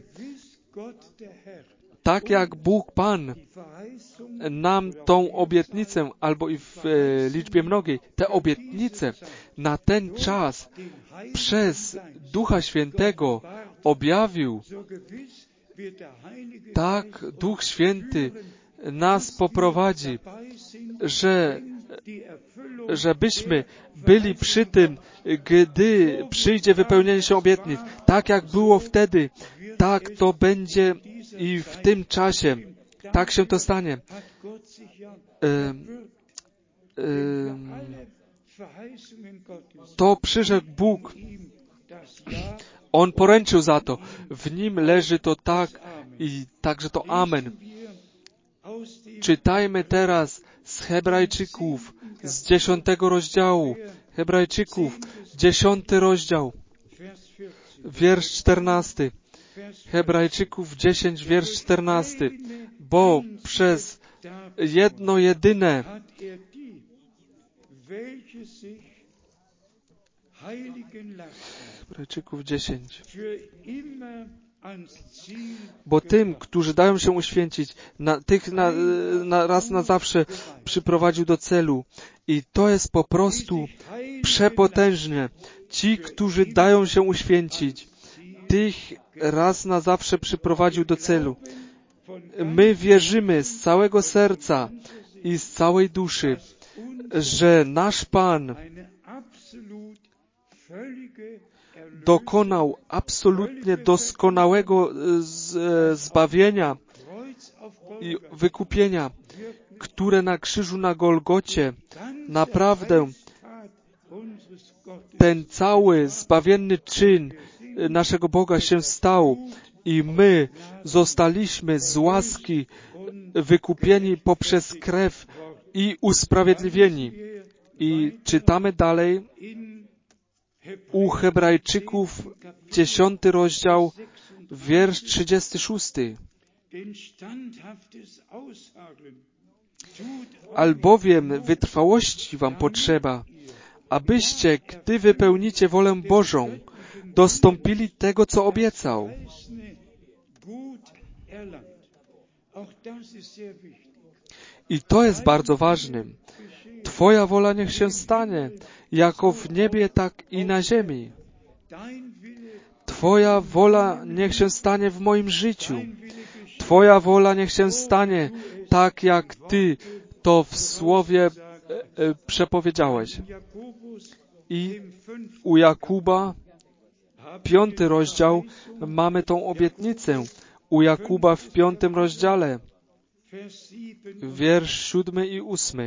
tak jak Bóg Pan nam tą obietnicę, albo i w liczbie mnogiej, te obietnice na ten czas przez Ducha Świętego objawił, tak Duch Święty nas poprowadzi, żebyśmy byli przy tym, gdy przyjdzie wypełnienie się obietnic. Tak jak było wtedy, tak to będzie i w tym czasie. Tak się to stanie. To przyrzekł Bóg. On poręczył za to. W Nim leży to tak i także to amen. Czytajmy teraz z Hebrajczyków, z 10 rozdziału. Hebrajczyków, 10 rozdział, wiersz 14. Hebrajczyków 10, wiersz 14. Bo przez jedno jedyne Hebrajczyków 10. Bo tym, którzy dają się uświęcić, tych raz na zawsze przyprowadził do celu. I to jest po prostu przepotężne. Ci, którzy dają się uświęcić, tych raz na zawsze przyprowadził do celu. My wierzymy z całego serca i z całej duszy, że nasz Pan dokonał absolutnie doskonałego zbawienia i wykupienia, które na krzyżu na Golgocie naprawdę ten cały zbawienny czyn naszego Boga się stał i my zostaliśmy z łaski wykupieni poprzez krew i usprawiedliwieni. I czytamy dalej u Hebrajczyków 10 rozdział, wiersz 36. Albowiem wytrwałości wam potrzeba, abyście, gdy wypełnicie wolę Bożą, dostąpili tego, co obiecał. I to jest bardzo ważne. Twoja wola niech się stanie, jako w niebie, tak i na ziemi. Twoja wola niech się stanie w moim życiu. Twoja wola niech się stanie tak, jak Ty to w Słowie przepowiedziałeś. I u Jakuba 5 rozdział mamy tą obietnicę. U Jakuba w 5 rozdziale, wiersz 7 i 8.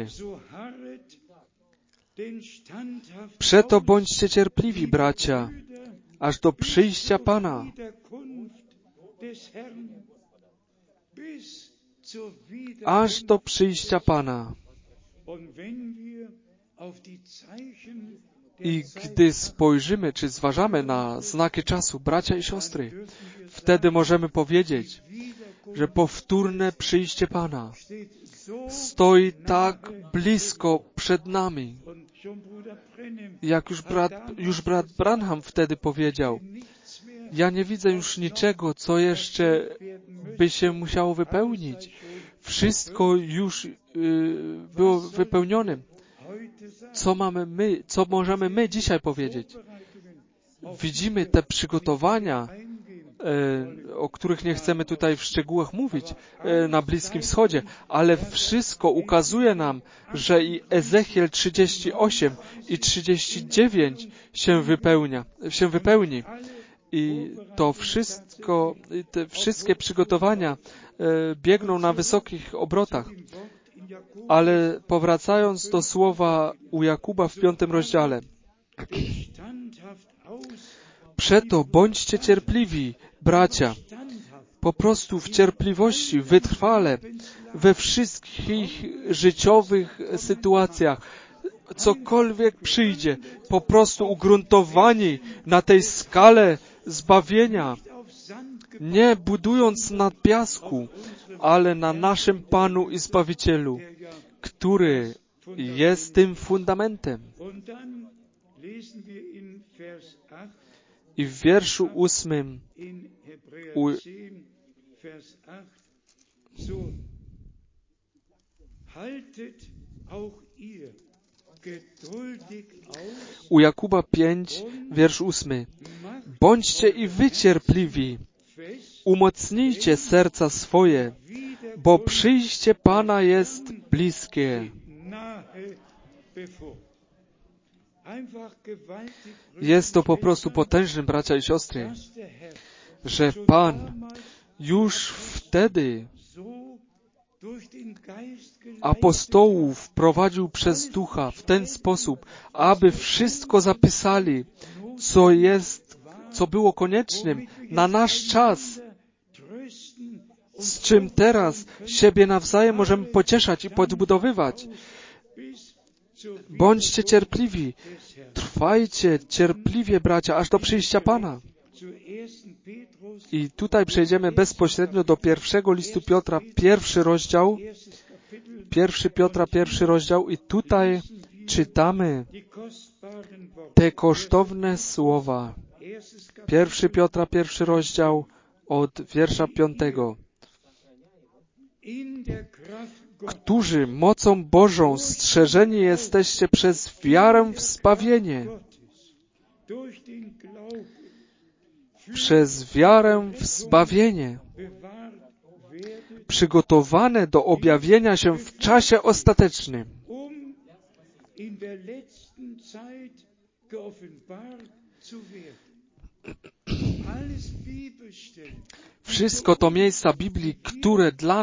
Przeto bądźcie cierpliwi, bracia, aż do przyjścia Pana. Aż do przyjścia Pana. I gdy spojrzymy, czy zważamy na znaki czasu, bracia i siostry, wtedy możemy powiedzieć, że powtórne przyjście Pana stoi tak blisko przed nami. Jak już brat Branham wtedy powiedział, ja nie widzę już niczego, co jeszcze by się musiało wypełnić. Wszystko już było wypełnione. Co możemy my dzisiaj powiedzieć? Widzimy te przygotowania, o których nie chcemy tutaj w szczegółach mówić, na Bliskim Wschodzie, ale wszystko ukazuje nam, że i Ezechiel 38 i 39 się wypełni. I to wszystko, te wszystkie przygotowania biegną na wysokich obrotach. Ale powracając do słowa u Jakuba w 5 rozdziale. Przeto bądźcie cierpliwi, bracia, po prostu w cierpliwości, wytrwale, we wszystkich życiowych sytuacjach, cokolwiek przyjdzie, po prostu ugruntowani na tej skale zbawienia, nie budując na piasku, ale na naszym Panu i Zbawicielu, który jest tym fundamentem. I w wierszu 8 u Jakuba 5, wiersz 8. Bądźcie i wy cierpliwi, umocnijcie serca swoje, bo przyjście Pana jest bliskie. Jest to po prostu potężne, bracia i siostry, że Pan już wtedy apostołów prowadził przez Ducha w ten sposób, aby wszystko zapisali, co było koniecznym na nasz czas, z czym teraz siebie nawzajem możemy pocieszać i podbudowywać. Bądźcie cierpliwi, trwajcie cierpliwie, bracia, aż do przyjścia Pana. I tutaj przejdziemy bezpośrednio do pierwszego listu Piotra, pierwszy rozdział, 1 Piotra, pierwszy rozdział i tutaj czytamy te kosztowne słowa. 1 Piotra, pierwszy rozdział od wiersza 5. Którzy mocą Bożą strzeżeni jesteście przez wiarę w zbawienie. Przez wiarę w zbawienie. Przygotowane do objawienia się w czasie ostatecznym. Wszystko to miejsca Biblii, które dla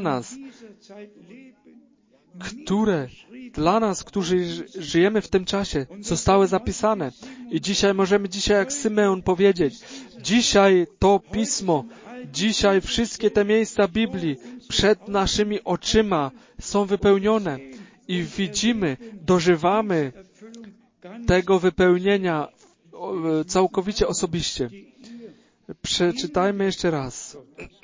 nas, którzy żyjemy w tym czasie, zostały zapisane. I dzisiaj możemy jak Symeon powiedzieć, dzisiaj to Pismo, dzisiaj wszystkie te miejsca Biblii przed naszymi oczyma są wypełnione i widzimy, dożywamy tego wypełnienia całkowicie osobiście. Przeczytajmy jeszcze raz.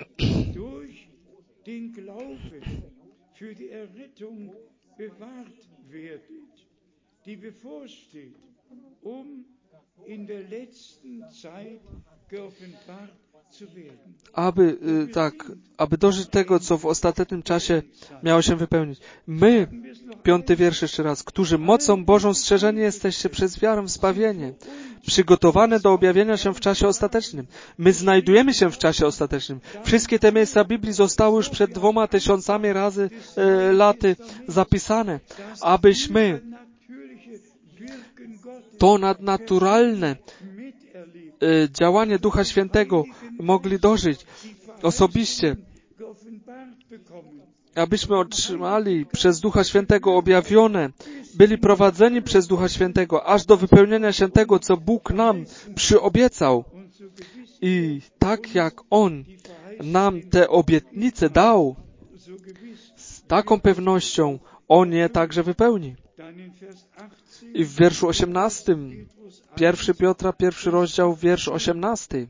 Aby dożyć tego, co w ostatecznym czasie miało się wypełnić. My, 5 wiersz jeszcze raz, którzy mocą Bożą strzeżeni jesteście przez wiarę w zbawienie, przygotowane do objawienia się w czasie ostatecznym. My znajdujemy się w czasie ostatecznym. Wszystkie te miejsca Biblii zostały już przed 2000 laty zapisane, abyśmy to nadnaturalne działanie Ducha Świętego mogli dożyć osobiście, abyśmy otrzymali przez Ducha Świętego objawione, byli prowadzeni przez Ducha Świętego, aż do wypełnienia się tego, co Bóg nam przyobiecał. I tak jak On nam te obietnice dał, z taką pewnością On je także wypełni. I w wierszu 18, 1 Piotra, pierwszy rozdział, wiersz 18.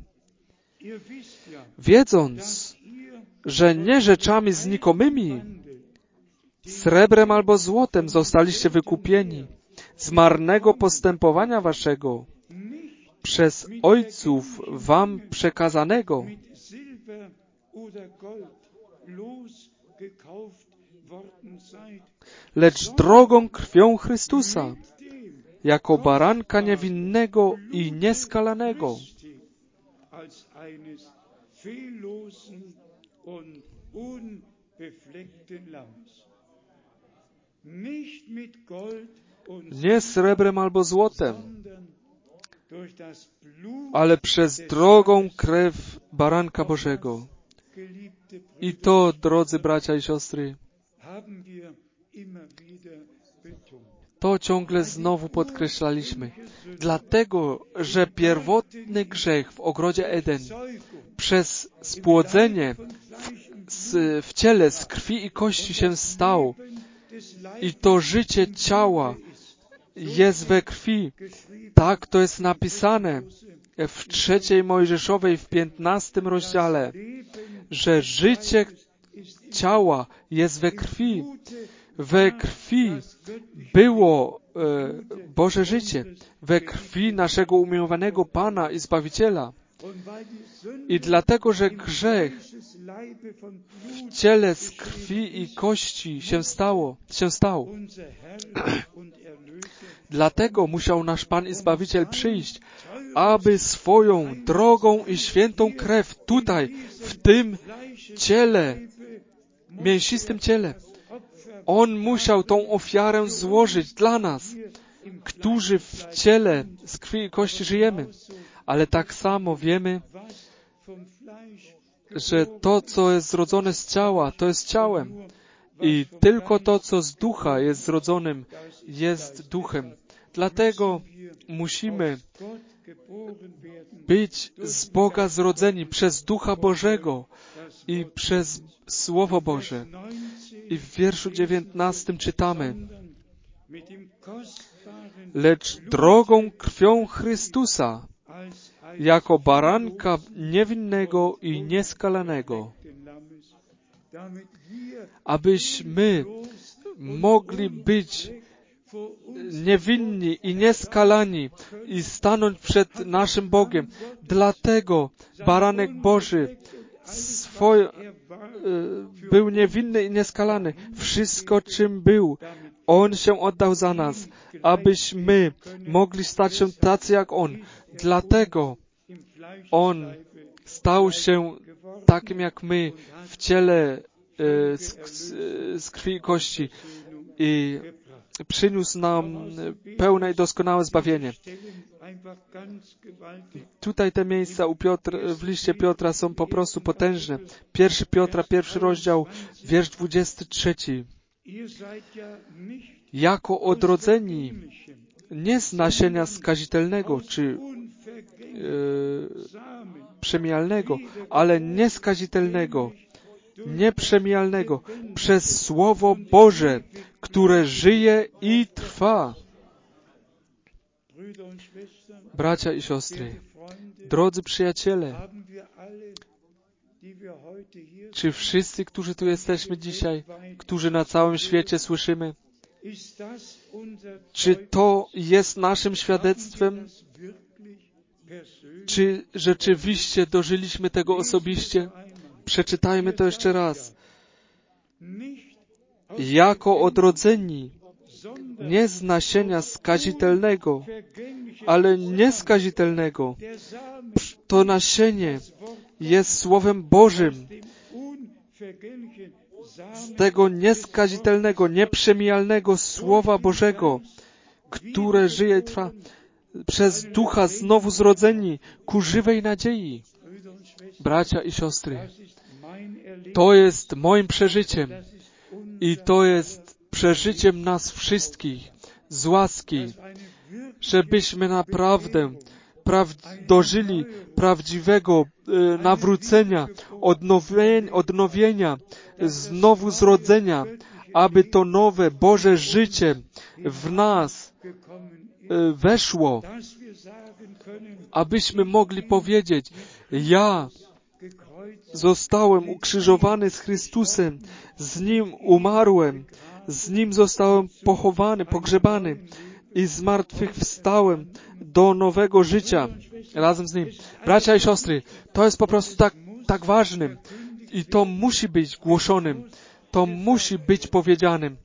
Wiedząc, że nie rzeczami znikomymi, srebrem albo złotem zostaliście wykupieni z marnego postępowania waszego, przez ojców wam przekazanego, lecz drogą krwią Chrystusa, jako baranka niewinnego i nieskalanego. Nie srebrem albo złotem, ale przez drogą krew baranka Bożego. I to, drodzy bracia i siostry, to ciągle znowu podkreślaliśmy. Dlatego, że pierwotny grzech w ogrodzie Eden przez spłodzenie w ciele z krwi i kości się stał i to życie ciała jest we krwi. Tak to jest napisane w 3 Mojżeszowej w 15 rozdziale, że życie ciała jest we krwi. We krwi było Boże życie. We krwi naszego umiłowanego Pana i Zbawiciela. I dlatego, że grzech w ciele z krwi i kości się stał. Dlatego musiał nasz Pan i Zbawiciel przyjść, aby swoją drogą i świętą krew tutaj, w tym ciele, mięsistym ciele, On musiał tą ofiarę złożyć dla nas, którzy w ciele z krwi i kości żyjemy. Ale tak samo wiemy, że to, co jest zrodzone z ciała, to jest ciałem. I tylko to, co z ducha jest zrodzonym, jest duchem. Dlatego musimy być z Boga zrodzeni przez Ducha Bożego i przez Słowo Boże. I w wierszu 19 czytamy: lecz drogą krwią Chrystusa, jako baranka niewinnego i nieskalanego, abyśmy mogli być niewinni i nieskalani i stanąć przed naszym Bogiem. Dlatego baranek Boży był niewinny i nieskalany. Wszystko, czym był, On się oddał za nas, abyśmy mogli stać się tacy jak On. Dlatego On stał się takim jak my w ciele z krwi i kości i przyniósł nam pełne i doskonałe zbawienie. Tutaj te miejsca w liście Piotra są po prostu potężne. 1 Piotra, 1 rozdział, wiersz 23. Jako odrodzeni nie z nasienia skazitelnego czy przemijalnego, ale nieskazitelnego, nieprzemijalnego, przez Słowo Boże, które żyje i trwa. Bracia i siostry, drodzy przyjaciele, czy wszyscy, którzy tu jesteśmy dzisiaj, którzy na całym świecie słyszymy, czy to jest naszym świadectwem? Czy rzeczywiście dożyliśmy tego osobiście? Przeczytajmy to jeszcze raz. Jako odrodzeni, nie z nasienia skazitelnego, ale nieskazitelnego. To nasienie jest Słowem Bożym. Z tego nieskazitelnego, nieprzemijalnego Słowa Bożego, które żyje i trwa, przez Ducha znowu zrodzeni ku żywej nadziei. Bracia i siostry, to jest moim przeżyciem i to jest przeżyciem nas wszystkich z łaski, żebyśmy naprawdę dożyli prawdziwego nawrócenia, odnowienia, znowu zrodzenia, aby to nowe Boże życie w nas weszło, abyśmy mogli powiedzieć: ja zostałem ukrzyżowany z Chrystusem, z Nim umarłem, z Nim zostałem pochowany, pogrzebany i zmartwychwstałem do nowego życia razem z Nim. Bracia i siostry, to jest po prostu tak ważnym i to musi być głoszonym, to musi być powiedzianym.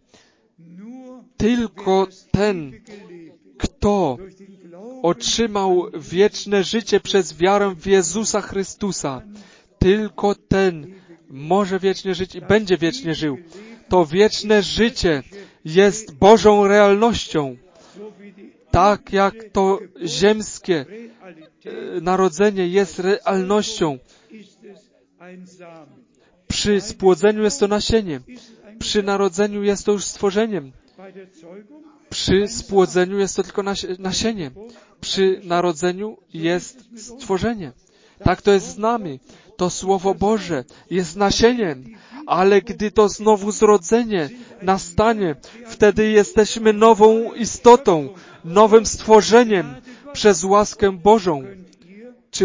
Tylko ten, kto otrzymał wieczne życie przez wiarę w Jezusa Chrystusa, tylko ten może wiecznie żyć i będzie wiecznie żył. To wieczne życie jest Bożą realnością. Tak jak to ziemskie narodzenie jest realnością. Przy spłodzeniu jest to nasienie. Przy narodzeniu jest to już stworzeniem. Przy spłodzeniu jest to tylko nasienie. Przy narodzeniu jest stworzenie. Tak to jest z nami. To Słowo Boże jest nasieniem, ale gdy to znowu zrodzenie nastanie, wtedy jesteśmy nową istotą, nowym stworzeniem przez łaskę Bożą. Czy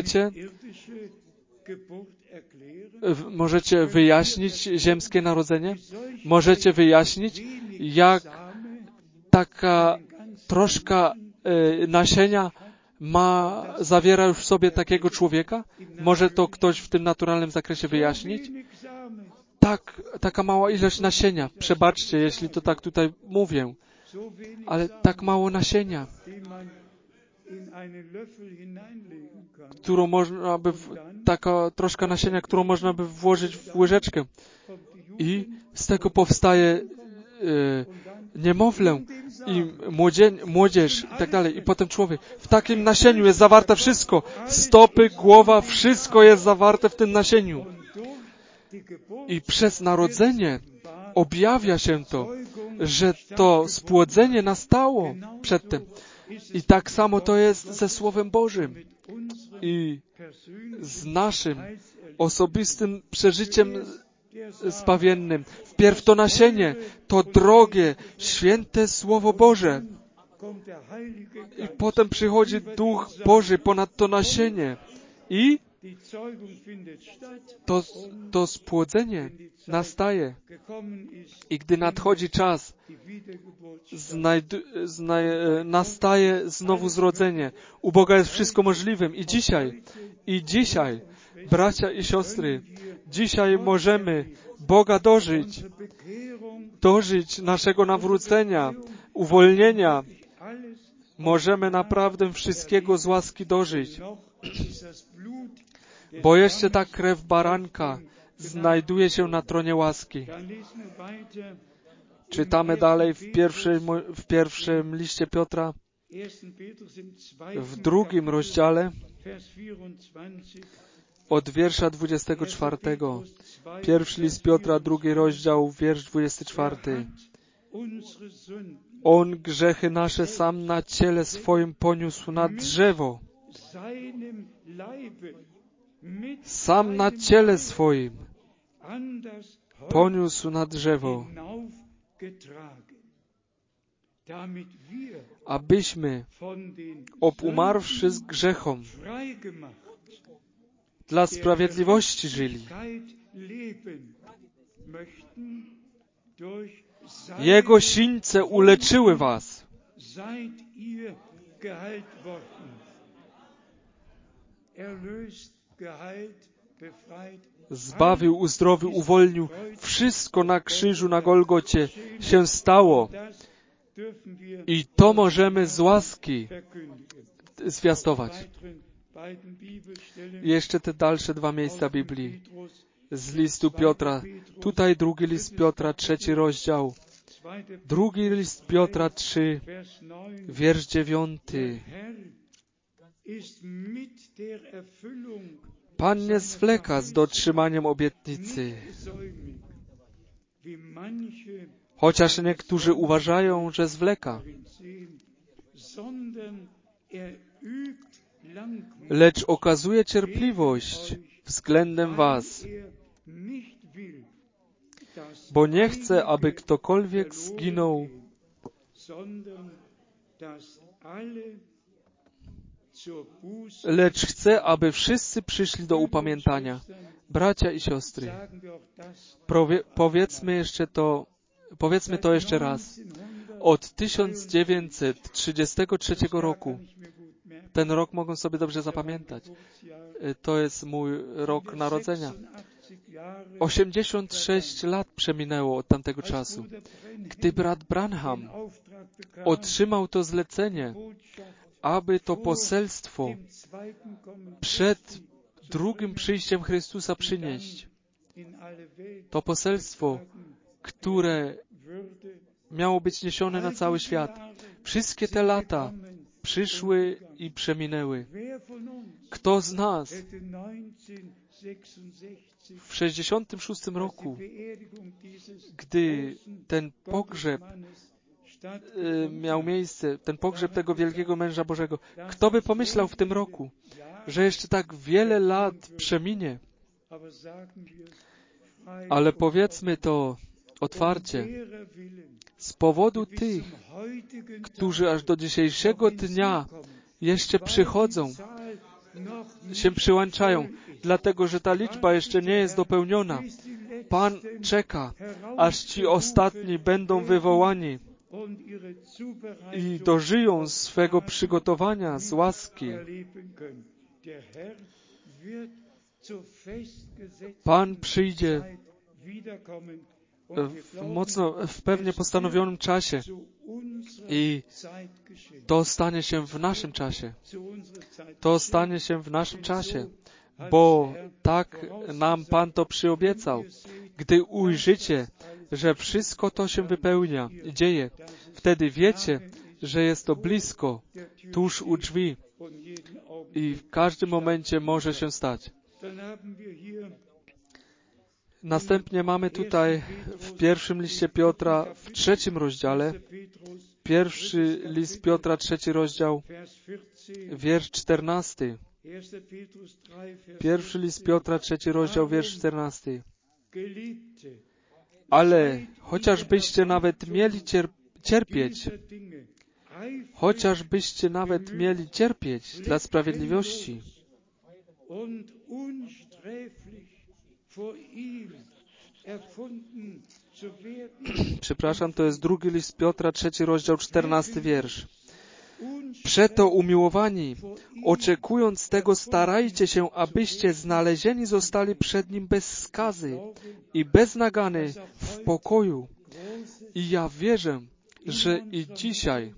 możecie wyjaśnić ziemskie narodzenie? Możecie wyjaśnić, jak taka troszka nasienia zawiera już w sobie takiego człowieka? Może to ktoś w tym naturalnym zakresie wyjaśnić? Taka mała ilość nasienia. Przebaczcie, jeśli to tak tutaj mówię, ale tak mało nasienia, którą można by, taka troszka nasienia, którą można by włożyć w łyżeczkę. I z tego powstaje niemowlę i młodzież i tak dalej. I potem człowiek. W takim nasieniu jest zawarte wszystko. Stopy, głowa, wszystko jest zawarte w tym nasieniu. I przez narodzenie objawia się to, że to spłodzenie nastało przedtem. I tak samo to jest ze Słowem Bożym. I z naszym osobistym przeżyciem zbawiennym. Wpierw to nasienie, to drogie, święte Słowo Boże. I potem przychodzi Duch Boży ponad to nasienie. I to spłodzenie nastaje. I gdy nadchodzi czas, nastaje znowu zrodzenie. U Boga jest wszystko możliwym. I dzisiaj, bracia i siostry, dzisiaj możemy Boga dożyć naszego nawrócenia, uwolnienia. Możemy naprawdę wszystkiego z łaski dożyć. Bo jeszcze ta krew baranka znajduje się na tronie łaski. Czytamy dalej w pierwszym liście Piotra, w 2 rozdziale, od wiersza 24. Pierwszy list Piotra, 2 rozdział, wiersz 24. On grzechy nasze sam na ciele swoim poniósł na drzewo. Sam na ciele swoim poniósł na drzewo, abyśmy, obumarłszy z grzechom, dla sprawiedliwości żyli. Jego sińce uleczyły was. Zbawił, uzdrowił, uwolnił. Wszystko na krzyżu, na Golgocie się stało. I to możemy z łaski zwiastować. Jeszcze te dalsze 2 miejsca Biblii. Z listu Piotra. Tutaj 2 list Piotra, 3 rozdział. 2 list Piotra 3, wiersz 9. Pan nie zwleka z dotrzymaniem obietnicy. Chociaż niektórzy uważają, że zwleka. Lecz okazuje cierpliwość względem was, bo nie chce, aby ktokolwiek zginął, lecz chce, aby wszyscy przyszli do upamiętania. Bracia i siostry, powiedzmy to jeszcze raz. Od 1933 roku, ten rok mogą sobie dobrze zapamiętać, to jest mój rok narodzenia. 86 lat przeminęło od tamtego czasu. Gdy brat Branham otrzymał to zlecenie, aby to poselstwo przed drugim przyjściem Chrystusa przynieść. To poselstwo, które miało być niesione na cały świat. Wszystkie te lata przyszły i przeminęły. Kto z nas w 66 roku, gdy ten pogrzeb miał miejsce, ten pogrzeb tego wielkiego męża Bożego, kto by pomyślał w tym roku, że jeszcze tak wiele lat przeminie? Ale powiedzmy to otwarcie. Z powodu tych, którzy aż do dzisiejszego dnia jeszcze przychodzą, się przyłączają, dlatego że ta liczba jeszcze nie jest dopełniona. Pan czeka, aż ci ostatni będą wywołani i dożyją swego przygotowania z łaski. Pan przyjdzie w pewnie postanowionym czasie i to stanie się w naszym czasie. To stanie się w naszym czasie, bo tak nam Pan to przyobiecał. Gdy ujrzycie, że wszystko to się wypełnia i dzieje, wtedy wiecie, że jest to blisko, tuż u drzwi i w każdym momencie może się stać. Następnie mamy tutaj w pierwszym liście Piotra, w 3 rozdziale, pierwszy list Piotra, 3 rozdział, wiersz 14. Pierwszy list Piotra, 3 rozdział, wiersz 14. Ale chociażbyście nawet mieli cierpieć, chociażbyście nawet mieli cierpieć dla sprawiedliwości. Przepraszam, to jest 2 list Piotra, 3 rozdział, 14 wiersz. Przeto, umiłowani, oczekując tego, starajcie się, abyście znalezieni zostali przed Nim bez skazy i bez nagany w pokoju. I ja wierzę, że i dzisiaj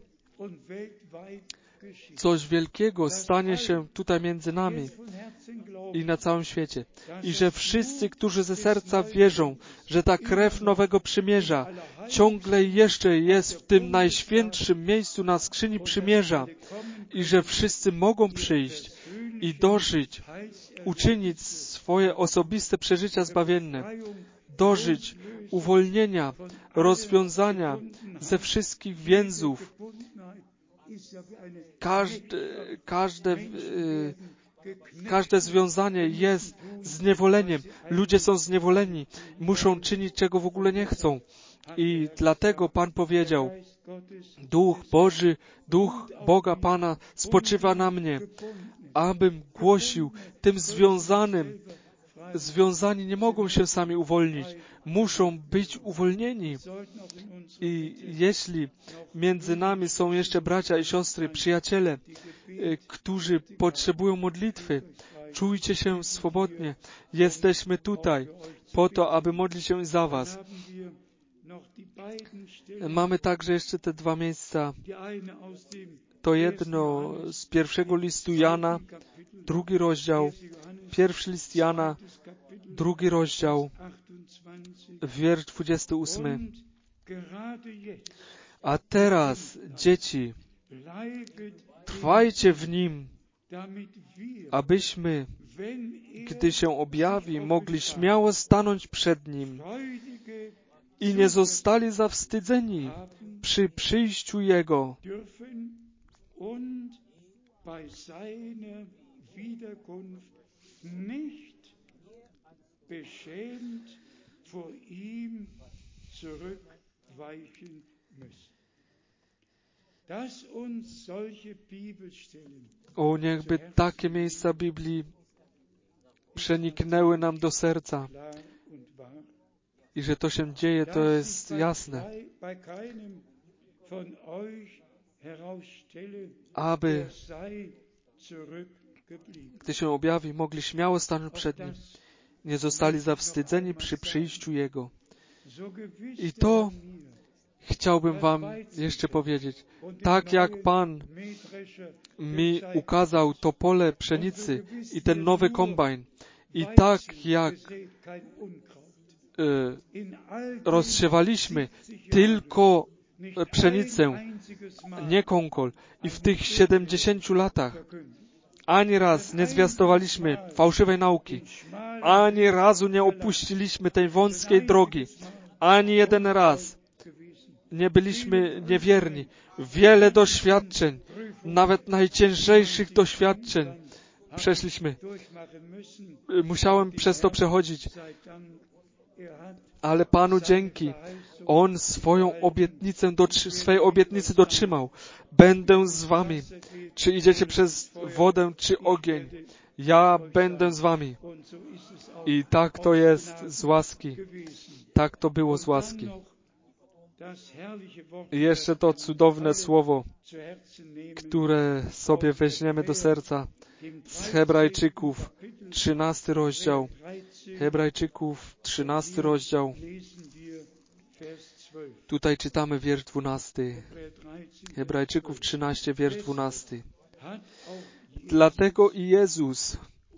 coś wielkiego stanie się tutaj między nami i na całym świecie. I że wszyscy, którzy ze serca wierzą, że ta krew nowego przymierza ciągle jeszcze jest w tym najświętszym miejscu na skrzyni przymierza i że wszyscy mogą przyjść i dożyć, uczynić swoje osobiste przeżycia zbawienne, dożyć uwolnienia, rozwiązania ze wszystkich więzów. Każde związanie jest zniewoleniem. Ludzie są zniewoleni. Muszą czynić, czego w ogóle nie chcą. I dlatego Pan powiedział, Duch Boży, Duch Boga Pana spoczywa na mnie, abym głosił tym związanym. Związani nie mogą się sami uwolnić. Muszą być uwolnieni. I jeśli między nami są jeszcze bracia i siostry, przyjaciele, którzy potrzebują modlitwy, czujcie się swobodnie. Jesteśmy tutaj po to, aby modlić się za was. Mamy także jeszcze te 2 miejsca. To jedno z 1 listu Jana, 2 rozdział, 1 list Jana, 2 rozdział, wiersz 28. A teraz, dzieci, trwajcie w Nim, abyśmy, gdy się objawi, mogli śmiało stanąć przed Nim i nie zostali zawstydzeni przy przyjściu Jego. O, niechby takie miejsca Biblii przeniknęły nam do serca. I że to się dzieje, to jest jasne. Aby, gdy się objawi, mogli śmiało stanąć przed Nim. Nie zostali zawstydzeni przy przyjściu Jego. I to chciałbym wam jeszcze powiedzieć. Tak jak Pan mi ukazał to pole pszenicy i ten nowy kombajn, i tak jak rozsiewaliśmy tylko pszenicę, nie konkol, i w tych 70 latach ani raz nie zwiastowaliśmy fałszywej nauki, ani razu nie opuściliśmy tej wąskiej drogi, ani jeden raz nie byliśmy niewierni. Wiele doświadczeń, nawet najcięższych doświadczeń przeszliśmy. Musiałem przez to przechodzić. Ale Panu dzięki. On swojej obietnicy dotrzymał. Będę z wami. Czy idziecie przez wodę, czy ogień. Ja będę z wami. I tak to jest z łaski. Tak to było z łaski. I jeszcze to cudowne słowo, które sobie weźmiemy do serca z Hebrajczyków, 13 rozdział. Hebrajczyków, 13 rozdział. Tutaj czytamy wiersz 12. Hebrajczyków 13, wiersz 12. Dlatego i Jezus,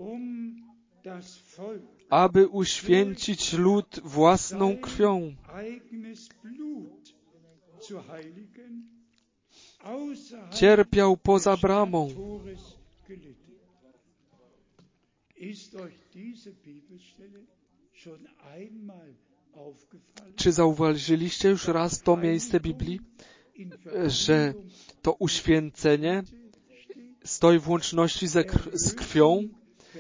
aby uświęcić lud własną krwią, cierpiał poza bramą. Czy zauważyliście już raz to miejsce Biblii, że to uświęcenie stoi w łączności z krwią?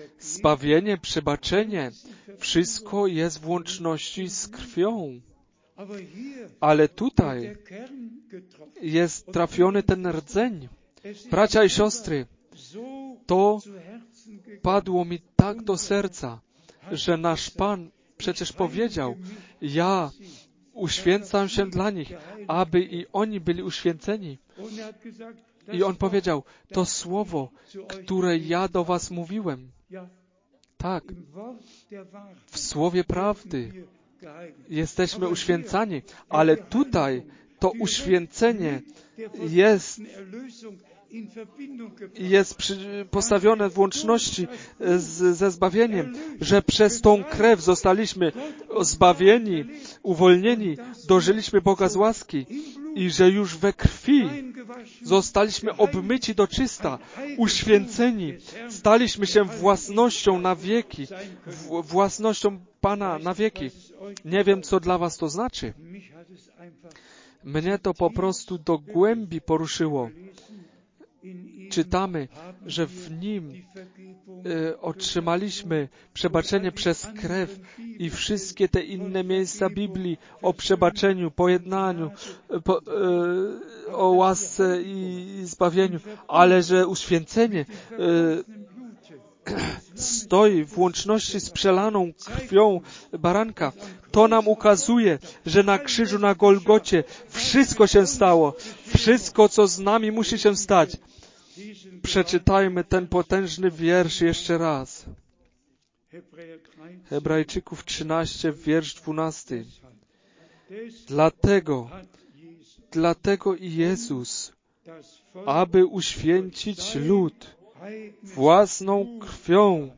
Zbawienie, przebaczenie, wszystko jest w łączności z krwią. Ale tutaj jest trafiony ten rdzeń. Bracia i siostry, to padło mi tak do serca, że nasz Pan przecież powiedział, ja uświęcam się dla nich, aby i oni byli uświęceni. I On powiedział, to słowo, które ja do was mówiłem. Tak, w słowie prawdy jesteśmy uświęcani, ale tutaj to uświęcenie jest postawione w łączności ze zbawieniem, że przez tą krew zostaliśmy zbawieni, uwolnieni, dożyliśmy Boga z łaski i że już we krwi zostaliśmy obmyci do czysta, uświęceni, staliśmy się własnością na wieki, własnością Pana na wieki. Nie wiem, co dla was to znaczy. Mnie to po prostu do głębi poruszyło. Czytamy, że w Nim otrzymaliśmy przebaczenie przez krew i wszystkie te inne miejsca Biblii o przebaczeniu, pojednaniu, o łasce i zbawieniu, ale że uświęcenie stoi w łączności z przelaną krwią baranka. To nam ukazuje, że na krzyżu na Golgocie wszystko się stało. Wszystko, co z nami musi się stać. Przeczytajmy ten potężny wiersz jeszcze raz. Hebrajczyków 13, wiersz 12. Dlatego i Jezus, aby uświęcić lud własną krwią.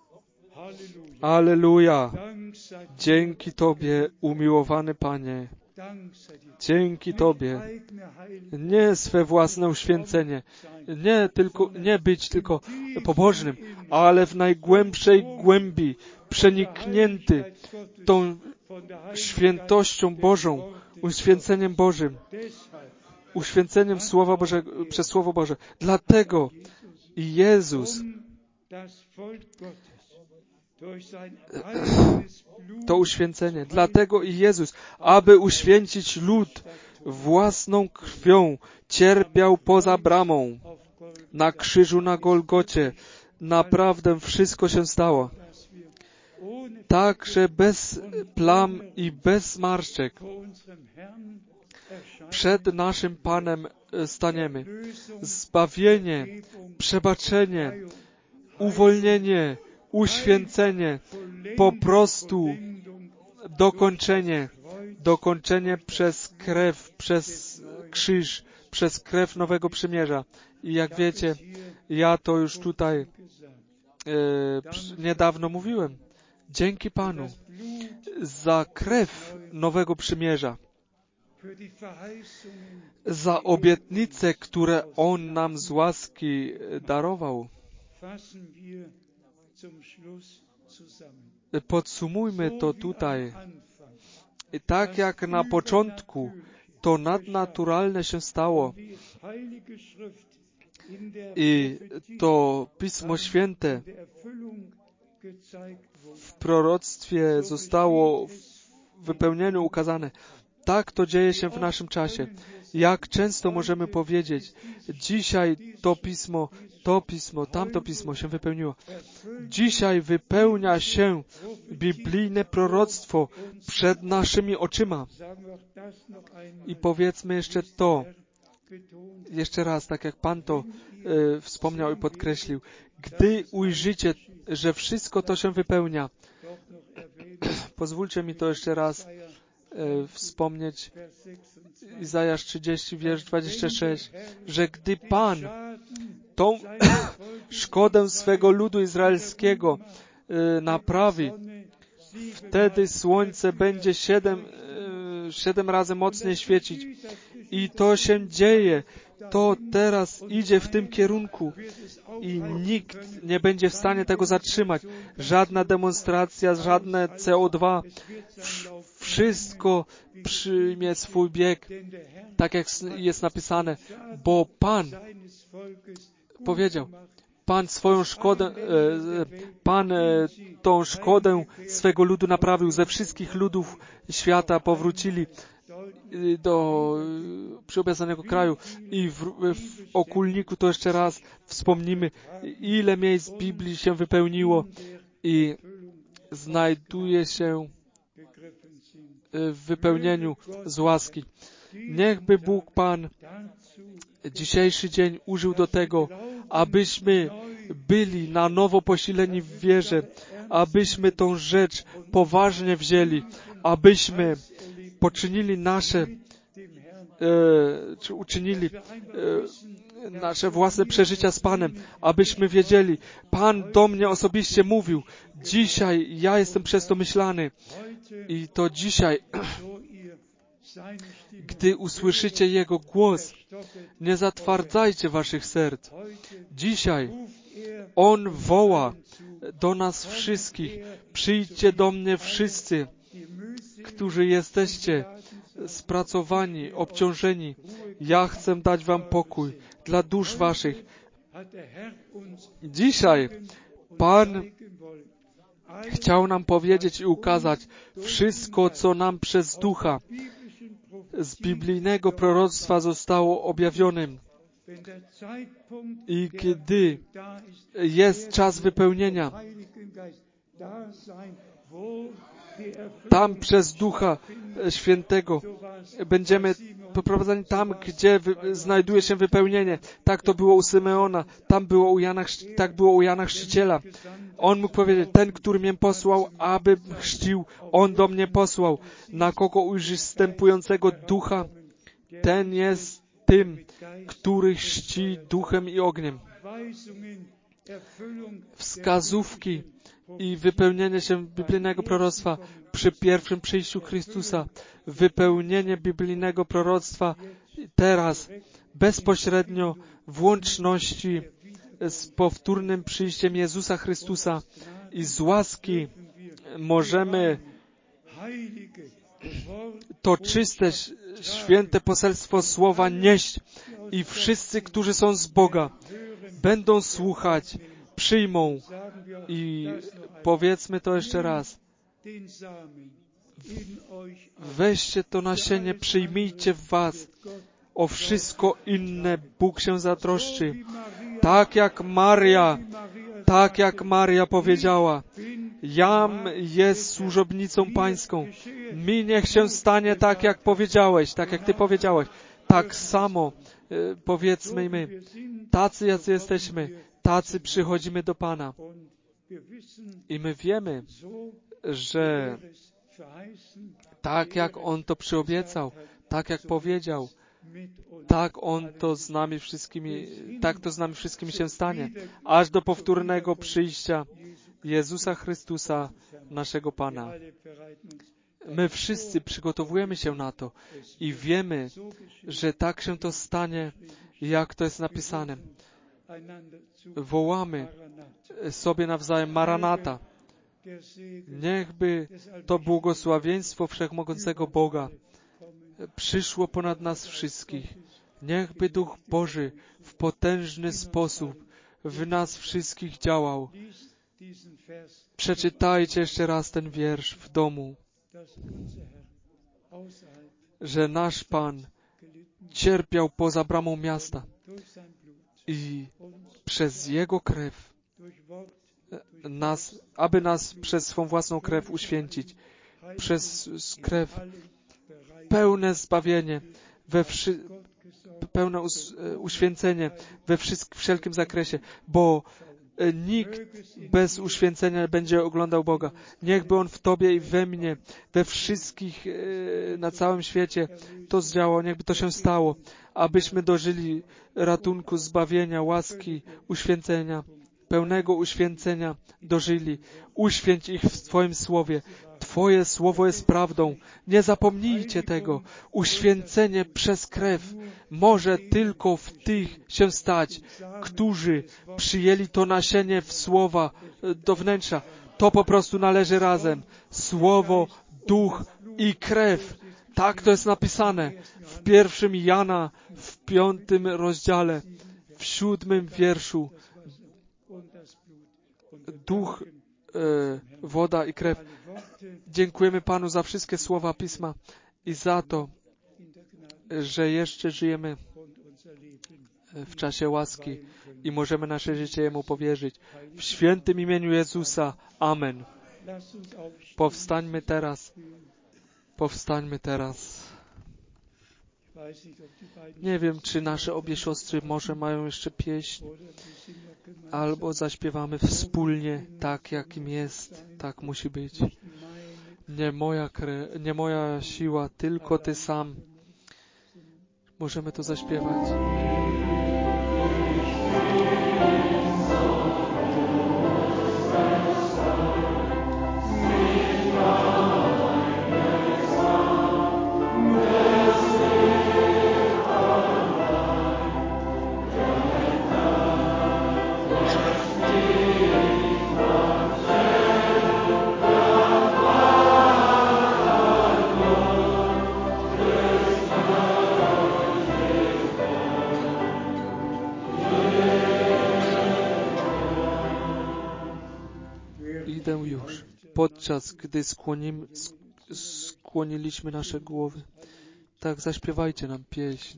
Alleluja! Dzięki Tobie, umiłowany Panie. Dzięki Tobie. Nie swe własne uświęcenie. Nie być tylko pobożnym, ale w najgłębszej głębi przeniknięty tą świętością Bożą, uświęceniem Bożym, uświęceniem Słowa Bożego, przez Słowo Boże. Dlatego i Jezus to uświęcenie. Dlatego i Jezus, aby uświęcić lud własną krwią, cierpiał poza bramą. Na krzyżu na Golgocie naprawdę wszystko się stało. Tak, że bez plam i bez zmarszczek przed naszym Panem staniemy. Zbawienie, przebaczenie, uwolnienie, uświęcenie, po prostu dokończenie przez krew, przez krzyż, przez krew Nowego Przymierza. I jak wiecie, ja to już tutaj niedawno mówiłem. Dzięki Panu za krew Nowego Przymierza, za obietnice, które On nam z łaski darował. Podsumujmy to tutaj. Tak jak na początku to nadnaturalne się stało i to Pismo Święte w proroctwie zostało w wypełnieniu ukazane. Tak to dzieje się w naszym czasie. Jak często możemy powiedzieć, dzisiaj to pismo, tamto pismo się wypełniło. Dzisiaj wypełnia się biblijne proroctwo przed naszymi oczyma. I powiedzmy jeszcze to, jeszcze raz, tak jak Pan to wspomniał i podkreślił. Gdy ujrzycie, że wszystko to się wypełnia, pozwólcie mi to jeszcze raz wspomnieć, Izajasz 30, wiersz 26, że gdy Pan tą szkodę swego ludu izraelskiego naprawi, wtedy słońce będzie 7 razy mocniej świecić. I to się dzieje. To teraz idzie w tym kierunku i nikt nie będzie w stanie tego zatrzymać. Żadna demonstracja, żadne CO2. Wszystko przyjmie swój bieg, tak jak jest napisane, bo Pan powiedział, Pan swoją szkodę, tą szkodę swego ludu naprawił. Ze wszystkich ludów świata powrócili do przyobiecanego kraju. I w okulniku to jeszcze raz wspomnimy, ile miejsc Biblii się wypełniło i znajduje się w wypełnieniu z łaski. Niechby Bóg Pan dzisiejszy dzień użył do tego, abyśmy byli na nowo posileni w wierze, abyśmy tą rzecz poważnie wzięli, abyśmy poczynili uczynili nasze własne przeżycia z Panem, abyśmy wiedzieli, Pan do mnie osobiście mówił. Dzisiaj ja jestem przez to myślany. I to dzisiaj, gdy usłyszycie Jego głos, nie zatwardzajcie waszych serc. Dzisiaj On woła do nas wszystkich. Przyjdźcie do mnie wszyscy, którzy jesteście spracowani, obciążeni. Ja chcę dać wam pokój dla dusz waszych. Dzisiaj Pan chciał nam powiedzieć i ukazać wszystko, co nam przez Ducha z biblijnego proroctwa zostało objawionym. I kiedy jest czas wypełnienia, tam przez Ducha Świętego będziemy poprowadzeni tam, gdzie znajduje się wypełnienie. Tak to było u Symeona, tak było u Jana Chrzciciela. On mógł powiedzieć, ten, który mnie posłał, aby chrzcił, on do mnie posłał. Na kogo ujrzysz wstępującego Ducha, ten jest tym, który chrzci Duchem i ogniem. Wskazówki i wypełnienie się biblijnego proroctwa przy pierwszym przyjściu Chrystusa. Wypełnienie biblijnego proroctwa teraz, bezpośrednio w łączności z powtórnym przyjściem Jezusa Chrystusa i z łaski możemy to czyste, święte poselstwo Słowa nieść i wszyscy, którzy są z Boga, będą słuchać, przyjmą i powiedzmy to jeszcze raz. Weźcie to nasienie, przyjmijcie w was. O wszystko inne Bóg się zatroszczy. Tak jak Maria powiedziała, jam jest służobnicą Pańską. Mi niech się stanie tak, jak powiedziałeś, tak jak Ty powiedziałeś. Tak samo powiedzmy i my. Tacy, jacy jesteśmy, tacy przychodzimy do Pana. I my wiemy, że tak jak On to przyobiecał, tak jak powiedział, tak to z nami wszystkimi się stanie, aż do powtórnego przyjścia Jezusa Chrystusa, naszego Pana. My wszyscy przygotowujemy się na to i wiemy, że tak się to stanie, jak to jest napisane. Wołamy sobie nawzajem Maranata. Niechby to błogosławieństwo Wszechmogącego Boga przyszło ponad nas wszystkich. Niechby Duch Boży w potężny sposób w nas wszystkich działał. Przeczytajcie jeszcze raz ten wiersz w domu, że nasz Pan cierpiał poza bramą miasta i przez Jego krew aby nas przez swą własną krew uświęcić, przez krew pełne zbawienie, pełne uświęcenie we wszelkim zakresie, bo nikt bez uświęcenia będzie oglądał Boga. Niechby On w Tobie i we mnie, we wszystkich na całym świecie to zdziałał, niechby to się stało, abyśmy dożyli ratunku, zbawienia, łaski, uświęcenia, pełnego uświęcenia dożyli. Uświęć ich w Twoim Słowie. Twoje Słowo jest prawdą. Nie zapomnijcie tego. Uświęcenie przez krew może tylko w tych się stać, którzy przyjęli to nasienie w Słowa do wnętrza. To po prostu należy razem. Słowo, Duch i krew. Tak to jest napisane w 1 Jana, w 5 rozdziale, w 7 wierszu. duch, woda i krew. Dziękujemy Panu za wszystkie słowa Pisma i za to, że jeszcze żyjemy w czasie łaski i możemy nasze życie Jemu powierzyć. W świętym imieniu Jezusa. Amen. Powstańmy teraz. Powstańmy teraz. Nie wiem, czy nasze obie siostry może mają jeszcze pieśń, albo zaśpiewamy wspólnie, tak jakim jest, tak musi być. Nie moja siła, tylko Ty sam. Możemy to zaśpiewać. Idę już. Podczas gdy skłoniliśmy nasze głowy, tak zaśpiewajcie nam pieśń.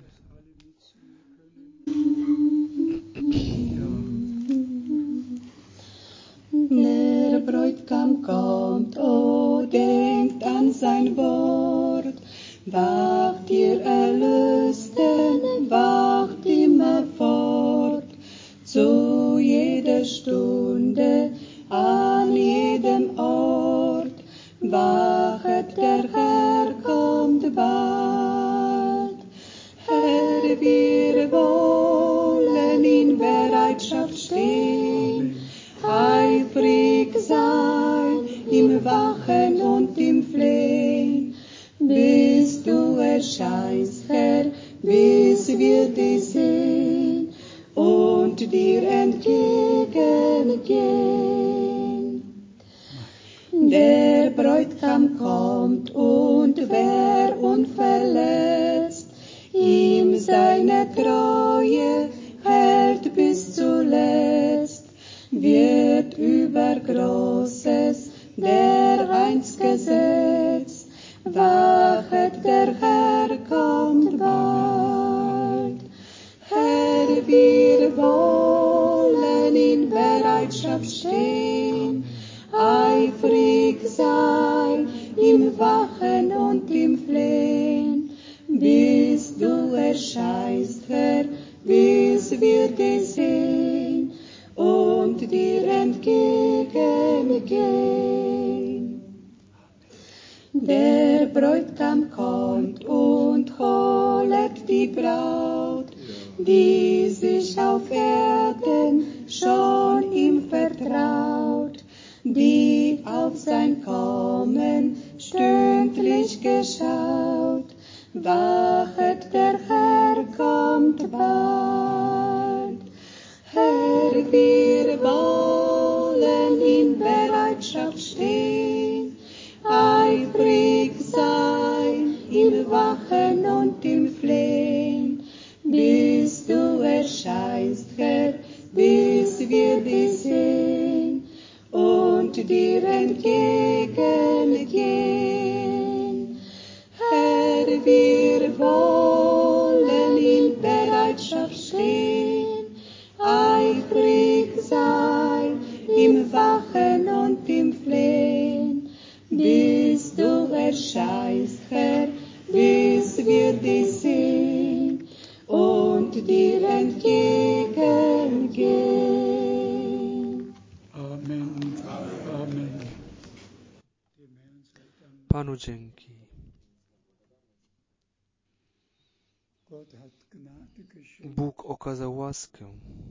Der Bräutigam kommt, o denkt an sein Wort. Wacht ihr Erlösten, wacht immer fort. Zu jeder Stunde, an jedem Ort. Wachet, der Herr kommt bald. Herr, wir wollen in Bereitschaft stehen, eifrig sein im Wachen und im Flehen, bis du erscheinst, Herr, bis wir dich sehen und dir entgegengehen. Der Bräutigam kommt und wer unverletzt ihm seine Treue hält bis zuletzt, wird über Großes dereinst gesetzt. Wachet, der Herr kommt bald. Herr, wir wollen in Bereitschaft stehen, eifrig sein im Wachen und im Flehen, bis du erscheinst, Herr, bis wir dich sehen und dir entgegengehen. Der Bräutigam kommt und holet die Braut, die sich auf Erden schon ihm vertraut, die auf sein Kommen stündlich geschaut. Wachet, der Herr kommt bald. Herr, wir wollen in Bereitschaft stehen, eifrig sein im Wachen und im Flehen, bis du erscheinst, Herr, bis wir dich sehen und dir entgegengehen. Herr, wir wollen in Bereitschaft stehen, eifrig sein im Wachen und im Flehen, bis du erscheinst, Herr, bis wir dich sehen und dir entgegengehen. Amen. Amen. Panu dzięki. Bóg okazał łaskę,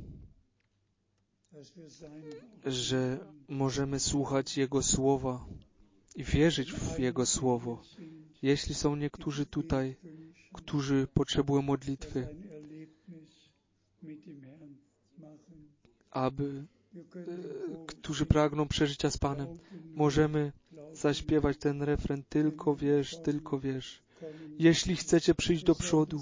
że możemy słuchać Jego Słowa i wierzyć w Jego Słowo. Jeśli są niektórzy tutaj, którzy potrzebują modlitwy, którzy pragną przeżycia z Panem, możemy zaśpiewać ten refren: tylko wierz, tylko wierz. Jeśli chcecie przyjść do przodu,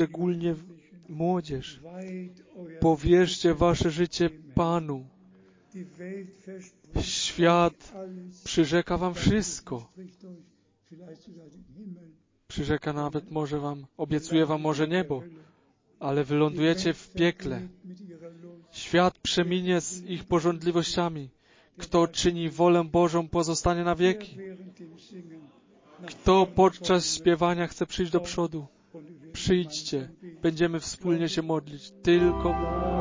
szczególnie młodzież, powierzcie wasze życie Panu. Świat przyrzeka wam wszystko. Przyrzeka nawet może wam, obiecuje wam może niebo, ale wylądujecie w piekle. Świat przeminie z ich pożądliwościami. Kto czyni wolę Bożą, pozostanie na wieki. Kto podczas śpiewania chce przyjść do przodu, przyjdźcie. Będziemy wspólnie się modlić. Tylko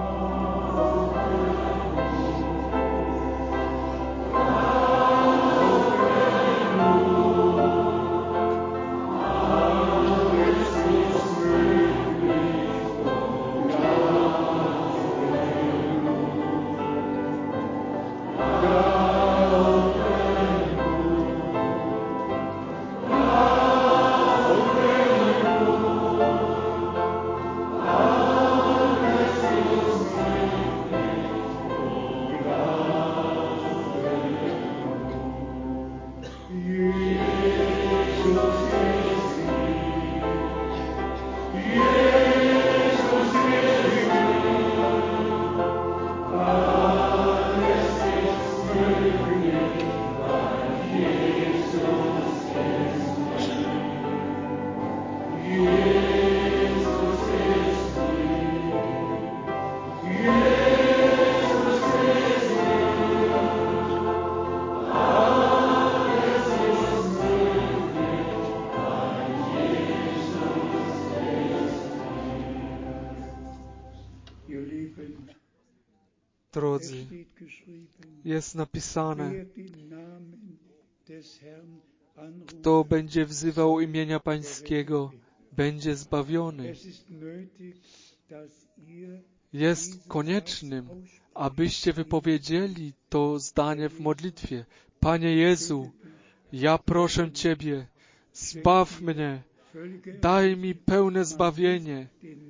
drodzy, jest napisane, kto będzie wzywał imienia Pańskiego, będzie zbawiony. Jest koniecznym, abyście wypowiedzieli to zdanie w modlitwie. Panie Jezu, ja proszę Ciebie, zbaw mnie, daj mi pełne zbawienie.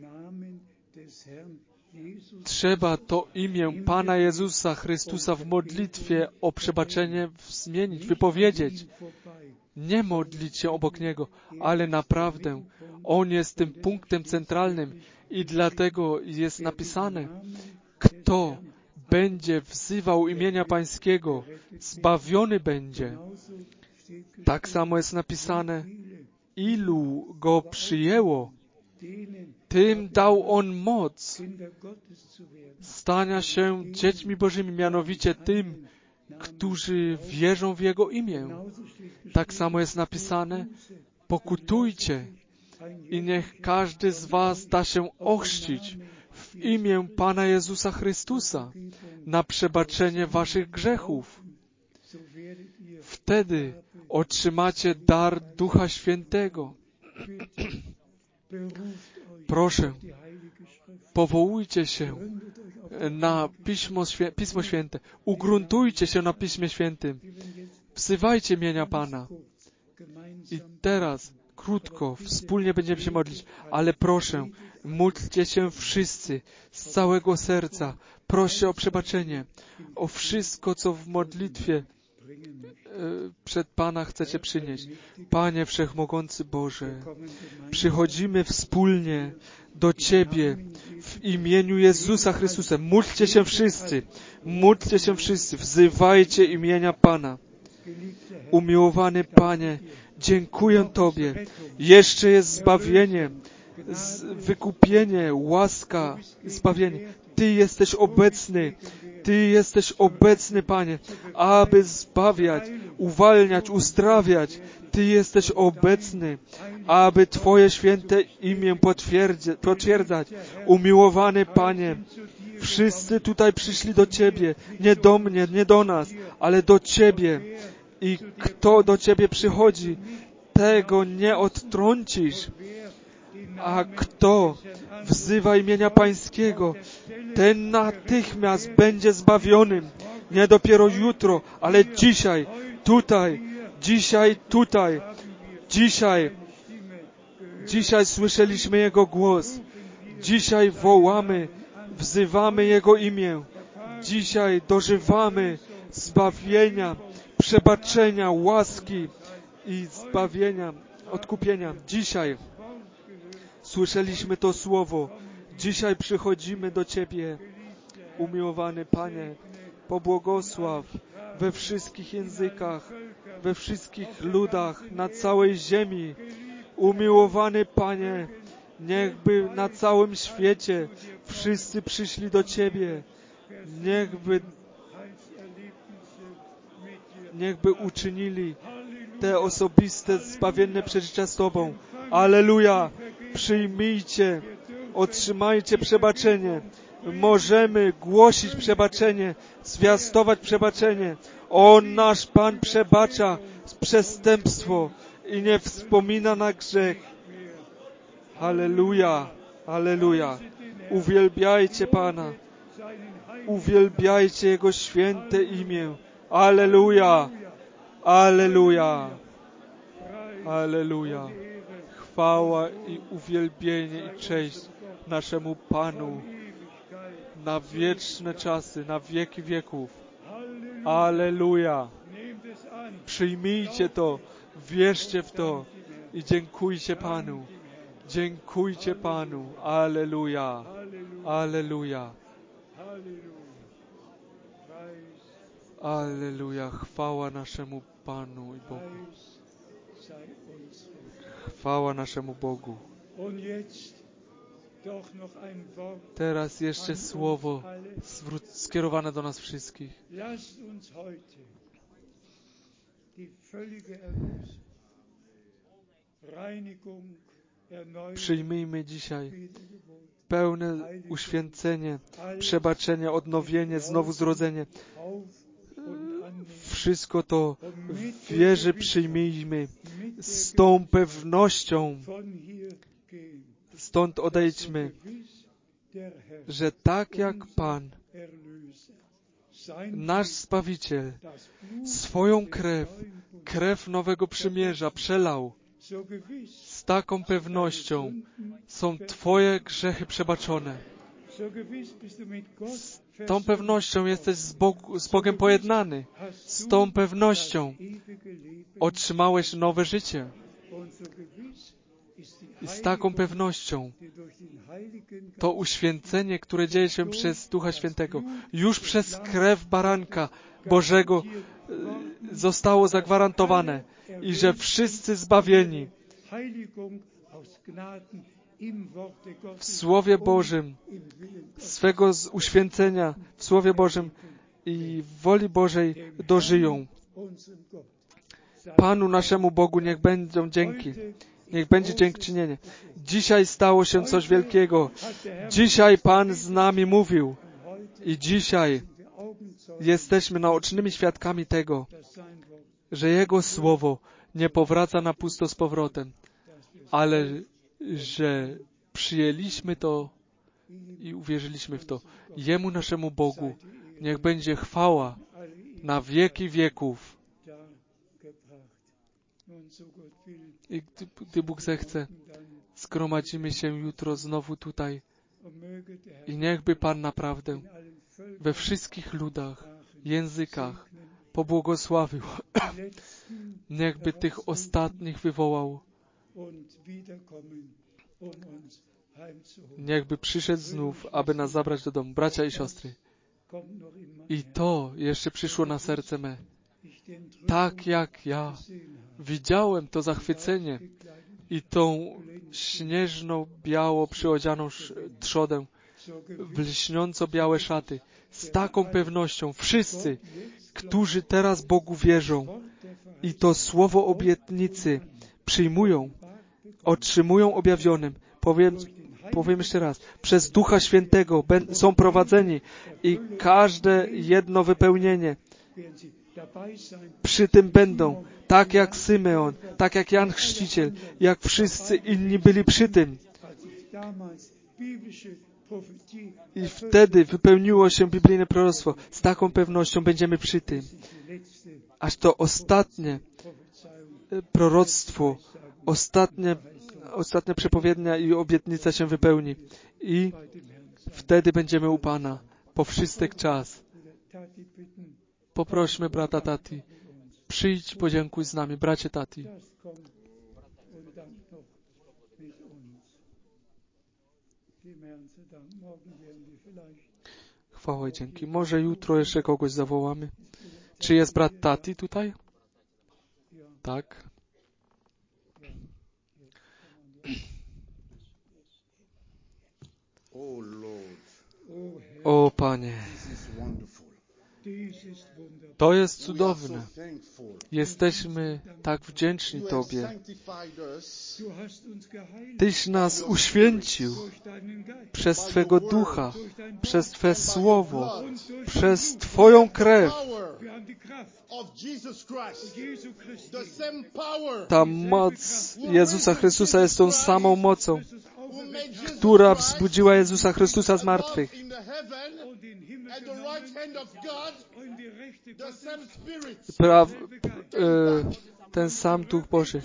Trzeba to imię Pana Jezusa Chrystusa w modlitwie o przebaczenie zmienić, wypowiedzieć. Nie modlić się obok Niego, ale naprawdę On jest tym punktem centralnym i dlatego jest napisane, kto będzie wzywał imienia Pańskiego, zbawiony będzie. Tak samo jest napisane, ilu Go przyjęło, tym dał On moc stania się dziećmi Bożymi, mianowicie tym, którzy wierzą w Jego imię. Tak samo jest napisane, pokutujcie i niech każdy z was da się ochrzcić w imię Pana Jezusa Chrystusa na przebaczenie waszych grzechów. Wtedy otrzymacie dar Ducha Świętego. Proszę, powołujcie się na Pismo Święte. Ugruntujcie się na Piśmie Świętym. Wzywajcie imienia Pana. I teraz, krótko, wspólnie będziemy się modlić, ale proszę, módlcie się wszyscy z całego serca. Proście o przebaczenie, o wszystko, co w modlitwie przed Pana chcecie przynieść. Panie Wszechmogący Boże, przychodzimy wspólnie do Ciebie w imieniu Jezusa Chrystusa. Módlcie się wszyscy, wzywajcie imienia Pana. Umiłowany Panie, dziękuję Tobie. Jeszcze jest zbawienie, wykupienie, łaska, zbawienie. Ty jesteś obecny, Panie, aby zbawiać, uwalniać, uzdrawiać. Ty jesteś obecny, aby Twoje święte imię potwierdzać. Umiłowany Panie, wszyscy tutaj przyszli do Ciebie, nie do mnie, nie do nas, ale do Ciebie. I kto do Ciebie przychodzi, tego nie odtrącisz. A kto wzywa imienia Pańskiego, ten natychmiast będzie zbawionym. Nie dopiero jutro, ale dzisiaj, tutaj. Dzisiaj słyszeliśmy Jego głos. Dzisiaj wołamy, wzywamy Jego imię. Dzisiaj dożywamy zbawienia, przebaczenia, łaski i zbawienia, odkupienia. Dzisiaj słyszeliśmy to słowo. Dzisiaj przychodzimy do Ciebie, umiłowany Panie. pobłogosław we wszystkich językach, we wszystkich ludach, na całej ziemi. Umiłowany Panie, niechby na całym świecie wszyscy przyszli do Ciebie, niechby uczynili te osobiste, zbawienne przeżycia z Tobą. Alleluja! Przyjmijcie, otrzymajcie przebaczenie. Możemy głosić przebaczenie, zwiastować przebaczenie. On, nasz Pan, przebacza przestępstwo i nie wspomina na grzech. Halleluja! Halleluja! Uwielbiajcie Pana. Uwielbiajcie Jego święte imię. Alleluja! Alleluja! Alleluja! Chwała i uwielbienie i cześć naszemu Panu na wieczne czasy, na wieki wieków. Alleluja! Przyjmijcie to, wierzcie w to i dziękujcie Panu. Dziękujcie Panu. Alleluja! Alleluja! Alleluja! Chwała naszemu Panu i Bogu. Chwała naszemu Bogu. Teraz jeszcze słowo skierowane do nas wszystkich. Przyjmijmy dzisiaj pełne uświęcenie, przebaczenie, odnowienie, znowu zrodzenie. Wszystko to w wierze przyjmijmy z tą pewnością. Stąd odejdźmy, że tak jak Pan, nasz Zbawiciel, swoją krew nowego przymierza przelał, z taką pewnością są Twoje grzechy przebaczone. Z tą pewnością jesteś z Bogiem pojednany. Z tą pewnością otrzymałeś nowe życie. I z taką pewnością to uświęcenie, które dzieje się przez Ducha Świętego, już przez krew Baranka Bożego zostało zagwarantowane i że wszyscy zbawieni w Słowie Bożym, swego uświęcenia w Słowie Bożym i w woli Bożej dożyją. Panu naszemu Bogu niech będą dzięki. Niech będzie dziękczynienie. Dzisiaj stało się coś wielkiego. Dzisiaj Pan z nami mówił. I dzisiaj jesteśmy naocznymi świadkami tego, że Jego Słowo nie powraca na pusto z powrotem, ale że przyjęliśmy to i uwierzyliśmy w to. Jemu naszemu Bogu niech będzie chwała na wieki wieków. I gdy Bóg zechce, zgromadzimy się jutro znowu tutaj i niechby Pan naprawdę we wszystkich ludach, językach pobłogosławił. Niechby tych ostatnich wywołał. Niechby przyszedł znów, aby nas zabrać do domu. Bracia i siostry. I to jeszcze przyszło na serce me. Tak jak ja widziałem to zachwycenie i tą śnieżno-biało przyodzianą trzodę, w lśniąco-białe szaty, z taką pewnością wszyscy, którzy teraz Bogu wierzą i to słowo obietnicy przyjmują, otrzymują objawionym. Powiem jeszcze raz, przez Ducha Świętego są prowadzeni i każde jedno wypełnienie przy tym będą, tak jak Symeon, tak jak Jan Chrzciciel, jak wszyscy inni byli przy tym. I wtedy wypełniło się biblijne proroctwo. Z taką pewnością będziemy przy tym. Aż to ostatnie proroctwo, ostatnia przepowiednia i obietnica się wypełni. I wtedy będziemy u Pana po wszystek czas. Poprośmy brata Tati. Przyjdź, podziękuj z nami, bracie Tati. Chwała i dzięki. Może jutro jeszcze kogoś zawołamy. Czy jest brat Tati tutaj? Tak. O Panie, to jest cudowne. Jesteśmy tak wdzięczni Tobie. Tyś nas uświęcił przez Twego Ducha, przez Twe Słowo, przez Twoją krew. Ta moc Jezusa Chrystusa jest tą samą mocą, która wzbudziła Jezusa Chrystusa z martwych. Ten sam Duch Boży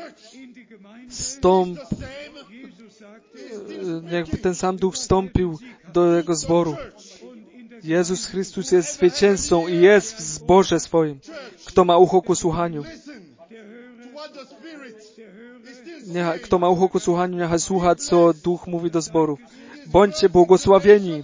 jakby ten sam Duch wstąpił do Jego zboru. Jezus Chrystus jest zwycięzcą i jest w zborze swoim. Kto ma ucho ku słuchaniu, kto ma ucho ku słuchaniu, niechaj słucha, co Duch mówi do zboru. Bądźcie błogosławieni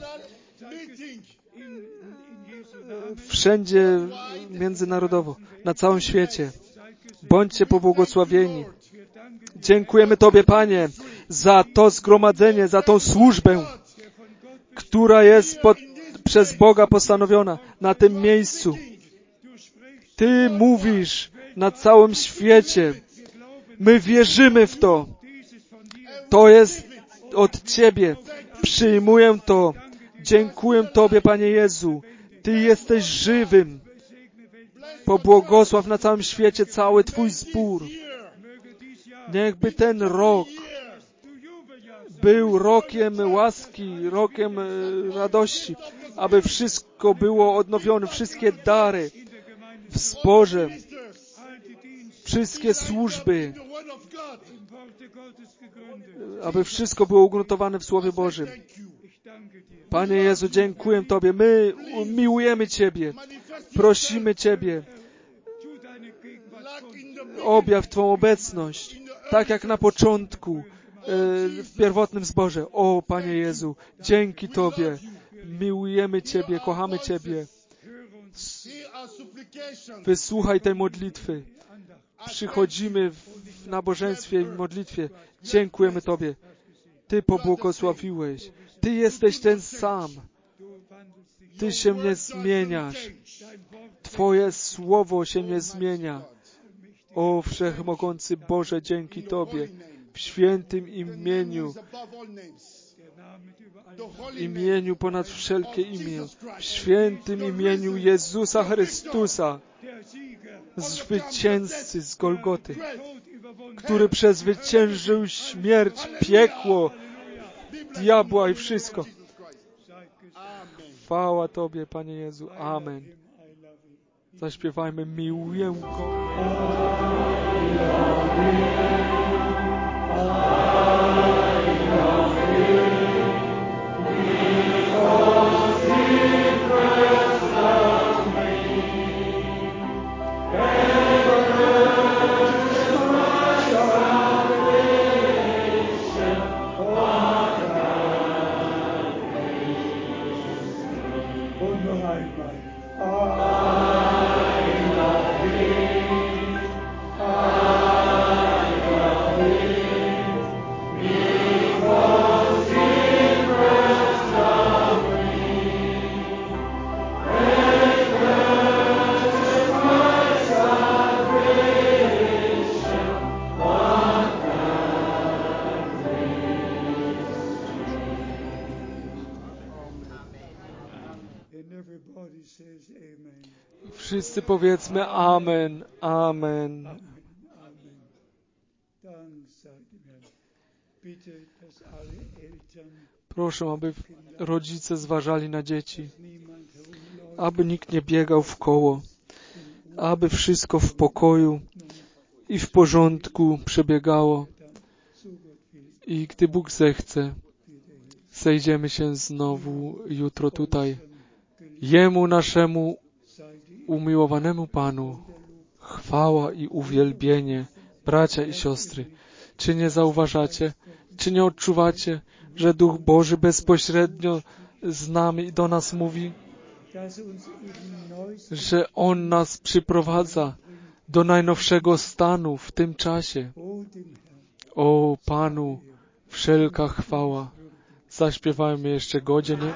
wszędzie międzynarodowo, na całym świecie. Bądźcie pobłogosławieni. Dziękujemy Tobie, Panie, za to zgromadzenie, za tą służbę, która jest przez Boga postanowiona na tym miejscu. Ty mówisz na całym świecie. My wierzymy w to. To jest od Ciebie. Przyjmuję to. Dziękuję Tobie, Panie Jezu. Ty jesteś żywym. Pobłogosław na całym świecie cały Twój zbór. Niechby ten rok był rokiem łaski, rokiem radości, aby wszystko było odnowione, wszystkie dary w zborze, wszystkie służby, aby wszystko było ugruntowane w Słowie Bożym. Panie Jezu, dziękuję Tobie. My miłujemy Ciebie. Prosimy Ciebie. Objaw Twą obecność, tak jak na początku, w pierwotnym zborze. O, Panie Jezu, dzięki Tobie. Miłujemy Ciebie, kochamy Ciebie. Wysłuchaj tej modlitwy. Przychodzimy w nabożeństwie i modlitwie. Dziękujemy Tobie. Ty pobłogosławiłeś. Ty jesteś ten sam. Ty się nie zmieniasz. Twoje słowo się nie zmienia. O Wszechmogący Boże, dzięki Tobie. W świętym imieniu ponad wszelkie imię, w świętym imieniu Jezusa Chrystusa, zwycięzcy z Golgoty, który przezwyciężył śmierć, piekło, diabła i wszystko. Chwała Tobie, Panie Jezu. Amen. Zaśpiewajmy, miłuję Go. Wszyscy powiedzmy amen, amen. Proszę, aby rodzice zważali na dzieci, aby nikt nie biegał w koło, aby wszystko w pokoju i w porządku przebiegało. I gdy Bóg zechce, zejdziemy się znowu jutro tutaj. Jemu naszemu umiłowanemu Panu chwała i uwielbienie, bracia i siostry. Czy nie zauważacie, czy nie odczuwacie, że Duch Boży bezpośrednio z nami i do nas mówi, dass uns eben neues że On nas przyprowadza do najnowszego stanu w tym czasie. O dem Herrn. O Panu, wszelka chwała. Zaśpiewajmy jeszcze godziny.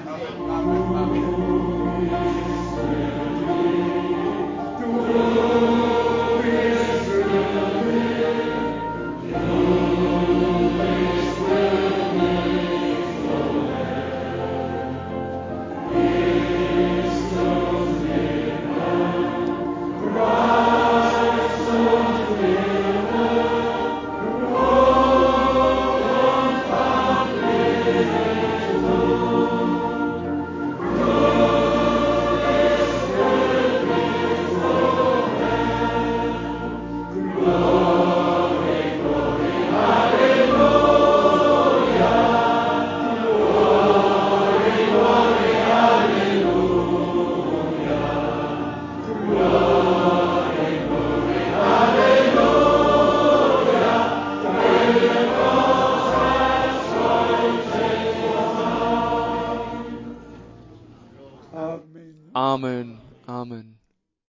Amen. Amen.